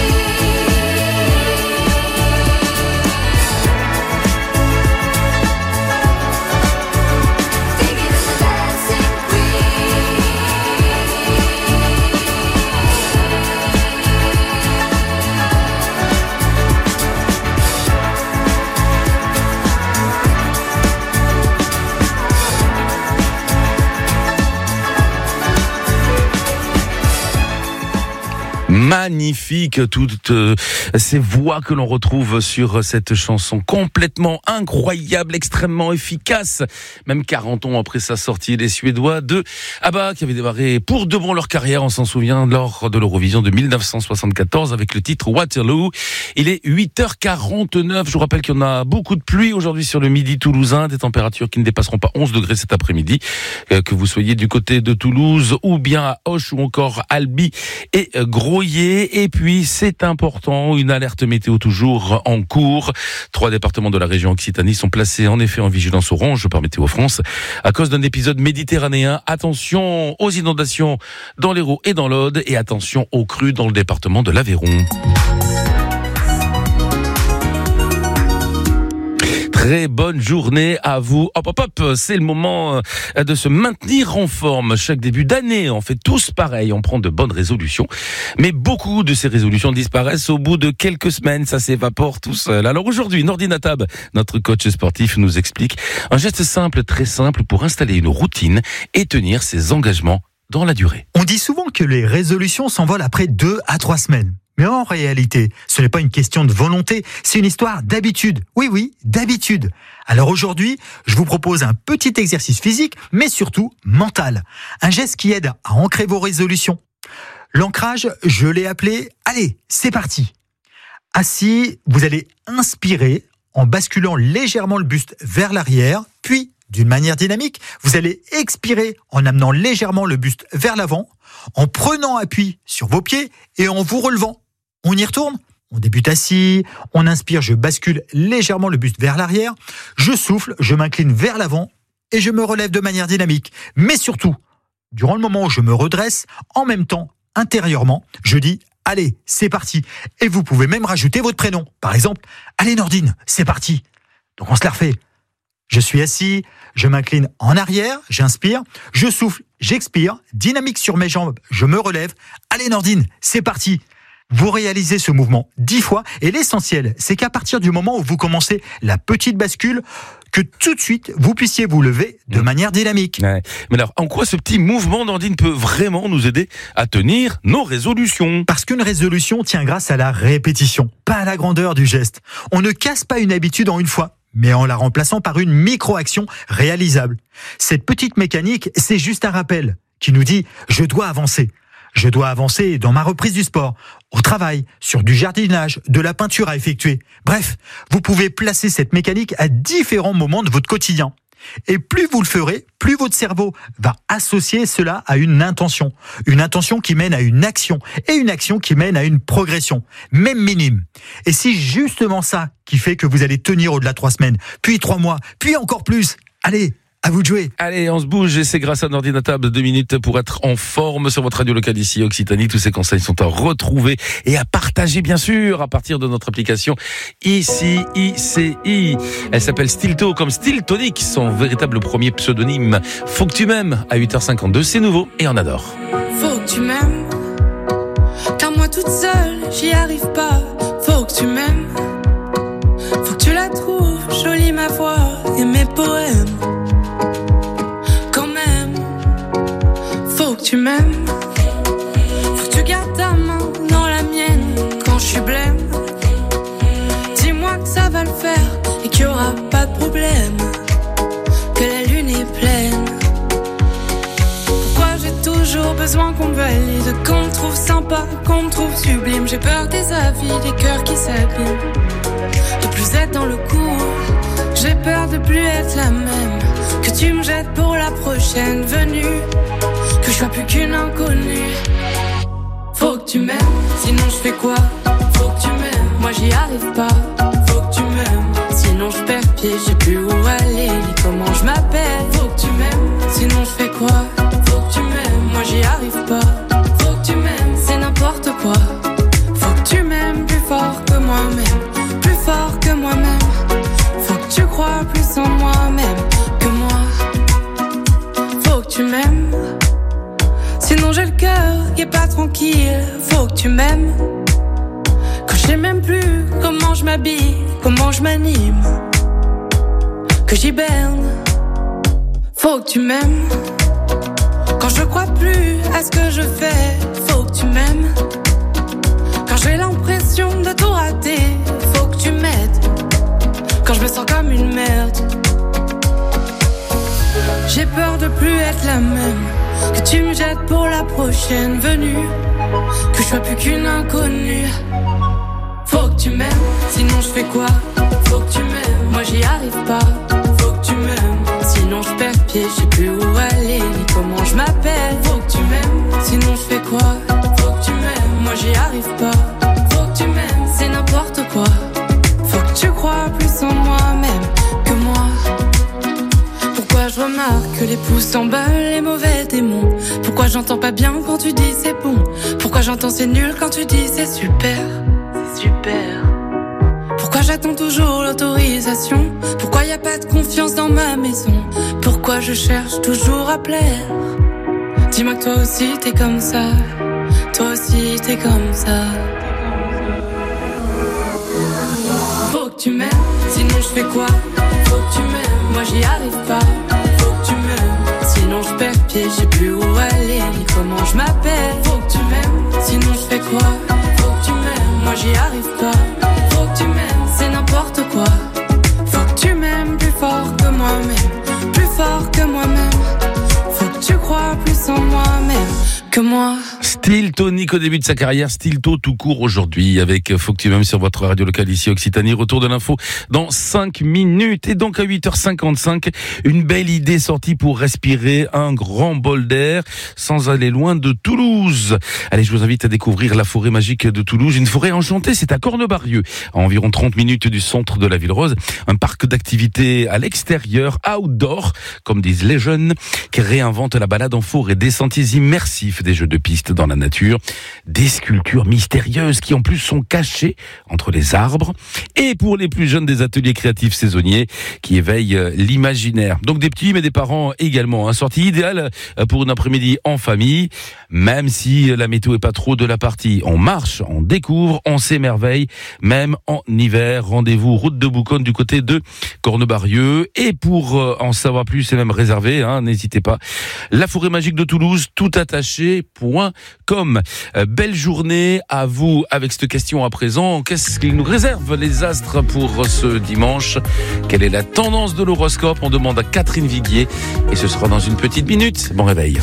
Magnifique, toutes ces voix que l'on retrouve sur cette chanson complètement incroyable, extrêmement efficace. Même 40 ans après sa sortie, les Suédois de ABBA qui avaient démarré pour de bon leur carrière, on s'en souvient, lors de l'Eurovision de 1974 avec le titre Waterloo. Il est 8h49, je vous rappelle qu'il y en a beaucoup de pluie aujourd'hui sur le midi toulousain, des températures qui ne dépasseront pas 11 degrés cet après-midi, que vous soyez du côté de Toulouse ou bien à Auch ou encore Albi et Groyer. Et puis, c'est important, une alerte météo toujours en cours. 3 départements de la région Occitanie sont placés en effet en vigilance orange par Météo France à cause d'un épisode méditerranéen. Attention aux inondations dans l'Hérault et dans l'Aude et attention aux crues dans le département de l'Aveyron. Très bonne journée à vous. Hop, c'est le moment de se maintenir en forme. Chaque début d'année, on fait tous pareil, on prend de bonnes résolutions. Mais beaucoup de ces résolutions disparaissent au bout de quelques semaines, ça s'évapore tout seul. Alors aujourd'hui, Nordine Atab, notre coach sportif, nous explique un geste simple, très simple, pour installer une routine et tenir ses engagements dans la durée. On dit souvent que les résolutions s'envolent après 2 à 3 semaines. Mais en réalité, ce n'est pas une question de volonté, c'est une histoire d'habitude. Oui, d'habitude. Alors aujourd'hui, je vous propose un petit exercice physique, mais surtout mental. Un geste qui aide à ancrer vos résolutions. L'ancrage, je l'ai appelé « Allez, c'est parti ». Assis, vous allez inspirer en basculant légèrement le buste vers l'arrière, puis d'une manière dynamique, vous allez expirer en amenant légèrement le buste vers l'avant, en prenant appui sur vos pieds et en vous relevant. On y retourne ? On débute assis, on inspire, je bascule légèrement le buste vers l'arrière, je souffle, je m'incline vers l'avant et je me relève de manière dynamique. Mais surtout, durant le moment où je me redresse, en même temps, intérieurement, je dis « Allez, c'est parti ». Et vous pouvez même rajouter votre prénom. Par exemple, « Allez Nordine, c'est parti ». Donc on se la refait. Je suis assis, je m'incline en arrière, j'inspire, je souffle, j'expire, dynamique sur mes jambes, je me relève. Allez Nordine, c'est parti. Vous réalisez ce mouvement 10 fois et l'essentiel, c'est qu'à partir du moment où vous commencez la petite bascule, que tout de suite, vous puissiez vous lever de manière dynamique. Ouais. Mais alors, en quoi ce petit mouvement, Nordine, peut vraiment nous aider à tenir nos résolutions ? Parce qu'une résolution tient grâce à la répétition, pas à la grandeur du geste. On ne casse pas une habitude en une fois, mais en la remplaçant par une micro-action réalisable. Cette petite mécanique, c'est juste un rappel qui nous dit « je dois avancer ». Je dois avancer dans ma reprise du sport, au travail, sur du jardinage, de la peinture à effectuer. Bref, vous pouvez placer cette mécanique à différents moments de votre quotidien. Et plus vous le ferez, plus votre cerveau va associer cela à une intention qui mène à une action, et une action qui mène à une progression, même minime. Et c'est justement ça qui fait que vous allez tenir au-delà de 3 semaines, puis 3 mois, puis encore plus. Allez, à vous de jouer. Allez, on se bouge et c'est grâce à Nordine Atab, 2 minutes pour être en forme sur votre radio locale ici, Occitanie. Tous ces conseils sont à retrouver et à partager, bien sûr, à partir de notre application ici, ICI. Elle s'appelle Stilto, comme Style Tonic, son véritable premier pseudonyme. Faut que tu m'aimes, à 8h52, c'est nouveau et on adore. Faut que tu m'aimes, car moi toute seule, j'y arrive pas. Faut que tu m'aimes, faut que tu la trouves jolie ma voix et mes poèmes. Faut que tu m'aimes, faut que tu gardes ta main dans la mienne quand je suis blême. Dis-moi que ça va le faire et qu'il y aura pas de problème, que la lune est pleine. Pourquoi j'ai toujours besoin qu'on me valide, qu'on me trouve sympa, qu'on me trouve sublime. J'ai peur des avis, des cœurs qui s'abîment, de plus être dans le coup. J'ai peur de plus être la même, que tu me jettes pour la prochaine venue, que je sois plus qu'une inconnue. Faut que tu m'aimes, sinon je fais quoi? Faut que tu m'aimes, moi j'y arrive pas. Faut que tu m'aimes, sinon je perds pied, je sais plus où aller, ni comment je m'appelle. Faut que tu m'aimes, sinon je fais quoi? Faut que tu m'aimes, moi j'y arrive pas. Faut que tu m'aimes, c'est n'importe quoi. Faut que tu m'aimes plus fort que moi-même, plus fort que moi-même. Faut que tu crois plus en moi-même que moi. Faut que tu m'aimes, sinon j'ai le cœur qui est pas tranquille. Faut que tu m'aimes, que je sais même plus comment je m'habille, comment je m'anime, que j'hiberne. Faut que tu m'aimes, quand je crois plus à ce que je fais. Faut que tu m'aimes, quand j'ai l'impression de tout rater. Faut que tu m'aides, quand je me sens comme une merde. J'ai peur de plus être la même, que tu me jettes pour la prochaine venue, que je sois plus qu'une inconnue. Faut que tu m'aimes, sinon je fais quoi? Faut que tu m'aimes, moi j'y arrive pas. Faut que tu m'aimes, sinon je perds pied, je sais plus où aller, ni comment je m'appelle. Faut que tu m'aimes, sinon je fais quoi? Faut que tu m'aimes, moi j'y arrive pas. Faut que tu m'aimes, c'est n'importe quoi. Faut que tu crois plus en moi-même que moi. Pourquoi je remarque que les pouces s'emballent, les mauvais démons? Pourquoi j'entends pas bien quand tu dis c'est bon? Pourquoi j'entends c'est nul quand tu dis c'est super? C'est super. Pourquoi j'attends toujours l'autorisation? Pourquoi y a pas de confiance dans ma maison? Pourquoi je cherche toujours à plaire? Dis-moi que toi aussi t'es comme ça. Toi aussi t'es comme ça. Faut que tu m'aimes, sinon je fais quoi? Faut que tu m'aimes, moi j'y arrive pas. Faut que tu m'aimes, sinon je perds pied. Je sais plus où aller, ni comment je m'appelle. Faut que tu m'aimes, sinon je fais quoi? Faut que tu m'aimes, moi j'y arrive pas. Faut que tu m'aimes, c'est n'importe quoi. Faut que tu m'aimes plus fort que moi-même. Plus fort que moi-même. Faut que tu crois plus en moi-même que moi. Stilto, Nick au début de sa carrière, Stilto tout court aujourd'hui avec Faut que tu m'aimes sur votre radio locale ici Occitanie. Retour de l'info dans 5 minutes. Et donc à 8h55, une belle idée sortie pour respirer un grand bol d'air sans aller loin de Toulouse. Allez, je vous invite à découvrir la forêt magique de Toulouse, une forêt enchantée, c'est à Cornebarieux, à environ 30 minutes du centre de la ville rose. Un parc d'activités à l'extérieur, outdoor, comme disent les jeunes, qui réinvente la balade en forêt, des sentiers immersifs, des jeux de piste dans la nature, des sculptures mystérieuses qui en plus sont cachées entre les arbres, et pour les plus jeunes des ateliers créatifs saisonniers qui éveillent l'imaginaire. Donc des petits mais des parents également. Un sortie idéale pour une après-midi en famille, même si la météo est pas trop de la partie. On marche, on découvre, on s'émerveille, même en hiver. Rendez-vous route de Bouconne du côté de Cornebarieux. Et pour en savoir plus et même réserver, n'hésitez pas. La forêt magique de Toulouse, tout attaché.com. Belle journée à vous avec cette question à présent. Qu'est-ce qu'ils nous réservent les astres pour ce dimanche? Quelle est la tendance de l'horoscope? On demande à Catherine Viguier et ce sera dans une petite minute. Bon réveil.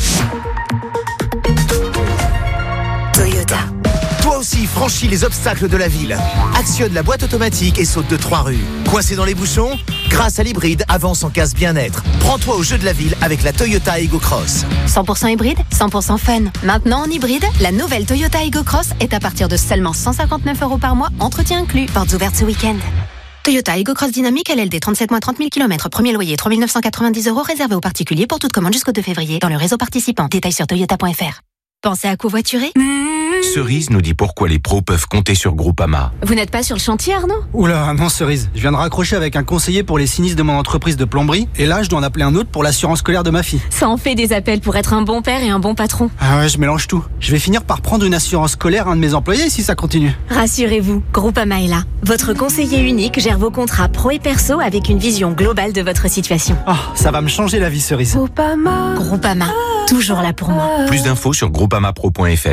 Toyota. Toi aussi, franchis les obstacles de la ville. Actionne la boîte automatique et saute de 3 rues. Coincé dans les bouchons? Grâce à l'hybride, avance en casse bien-être. Prends-toi au jeu de la ville avec la Toyota Aygo Cross. 100% hybride, 100% fun. Maintenant en hybride, la nouvelle Toyota Aygo Cross est à partir de seulement 159 € par mois, entretien inclus. Portes ouvertes ce week-end. Toyota Aygo Cross Dynamique LLD, 37 mois, 30 000 km. Premier loyer, 3 990 € réservé aux particuliers pour toute commande jusqu'au 2 février dans le réseau participant. Détails sur toyota.fr. Pensez à covoiturer? Cerise nous dit pourquoi les pros peuvent compter sur Groupama. Vous n'êtes pas sur le chantier, Arnaud? Oula, non Cerise. Je viens de raccrocher avec un conseiller pour les sinistres de mon entreprise de plomberie. Et là, je dois en appeler un autre pour l'assurance scolaire de ma fille. Ça en fait des appels pour être un bon père et un bon patron. Ah ouais, je mélange tout. Je vais finir par prendre une assurance scolaire à un de mes employés si ça continue. Rassurez-vous, Groupama est là. Votre conseiller unique gère vos contrats pro et perso avec une vision globale de votre situation. Oh, ça va me changer la vie, Cerise. Groupama, toujours là pour moi. Plus d'infos sur groupamapro.fr.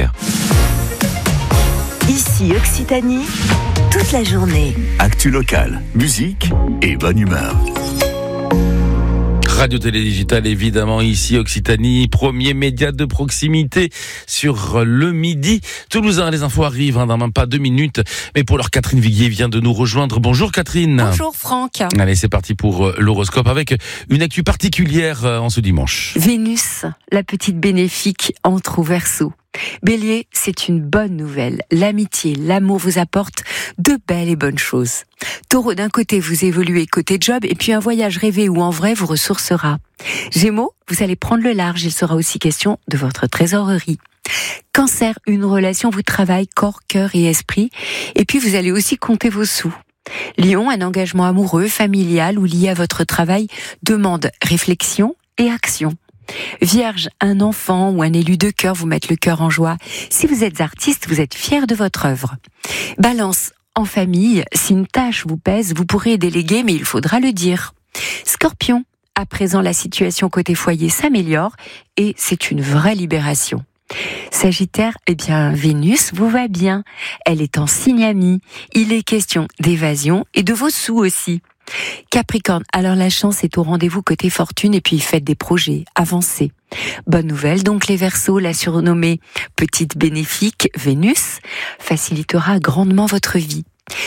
Ici Occitanie, toute la journée. Actu locale, musique et bonne humeur. Radio Télé Digital, évidemment, ici Occitanie, premier média de proximité sur le midi. Toulousain, les infos arrivent dans même pas 2 minutes. Mais pour l'heure, Catherine Viguier vient de nous rejoindre. Bonjour Catherine. Bonjour Franck. Allez, c'est parti pour l'horoscope avec une actu particulière en ce dimanche. Vénus, la petite bénéfique, entre au Verseau. Bélier, c'est une bonne nouvelle. L'amitié, l'amour vous apportent de belles et bonnes choses. Taureau, d'un côté, vous évoluez côté job et puis un voyage rêvé ou en vrai vous ressourcera. Gémeaux, vous allez prendre le large. Il sera aussi question de votre trésorerie. Cancer, une relation vous travaille corps, cœur et esprit. Et puis vous allez aussi compter vos sous. Lion, un engagement amoureux, familial ou lié à votre travail demande réflexion et action. Vierge, un enfant ou un élu de cœur vous met le cœur en joie. Si vous êtes artiste, vous êtes fier de votre œuvre. Balance, en famille, si une tâche vous pèse, vous pourrez déléguer, mais il faudra le dire. Scorpion, à présent la situation côté foyer s'améliore et c'est une vraie libération. Sagittaire, eh bien Vénus vous va bien. Elle est en signe ami. Il est question d'évasion et de vos sous aussi. Capricorne, alors la chance est au rendez-vous côté fortune et puis faites des projets, avancez. Bonne nouvelle, donc les Verseaux, la surnommée petite bénéfique Vénus, facilitera grandement votre vie.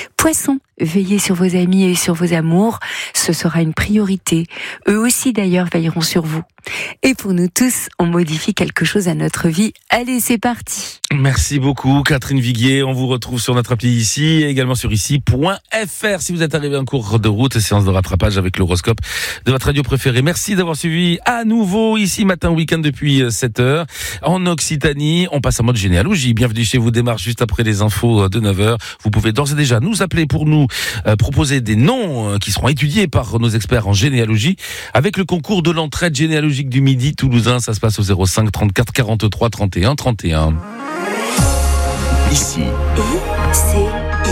Poissons, veillez sur vos amis et sur vos amours, ce sera une priorité. Eux aussi d'ailleurs veilleront sur vous. Et pour nous tous, on modifie quelque chose à notre vie. Allez, c'est parti. Merci beaucoup Catherine Viguier, on vous retrouve sur notre appli ici et également sur ici.fr si vous êtes arrivé en cours de route, séance de rattrapage avec l'horoscope de votre radio préférée. Merci d'avoir suivi à nouveau ici matin week-end depuis 7h en Occitanie. On passe en mode généalogie. Bienvenue chez vous, démarre juste après les infos de 9h. Vous pouvez d'ores et déjà nous appeler pour nous proposer des noms qui seront étudiés par nos experts en généalogie avec le concours de l'entraide généalogique du Midi toulousain. Ça se passe au 05 34 43 31 31. Ici. C'est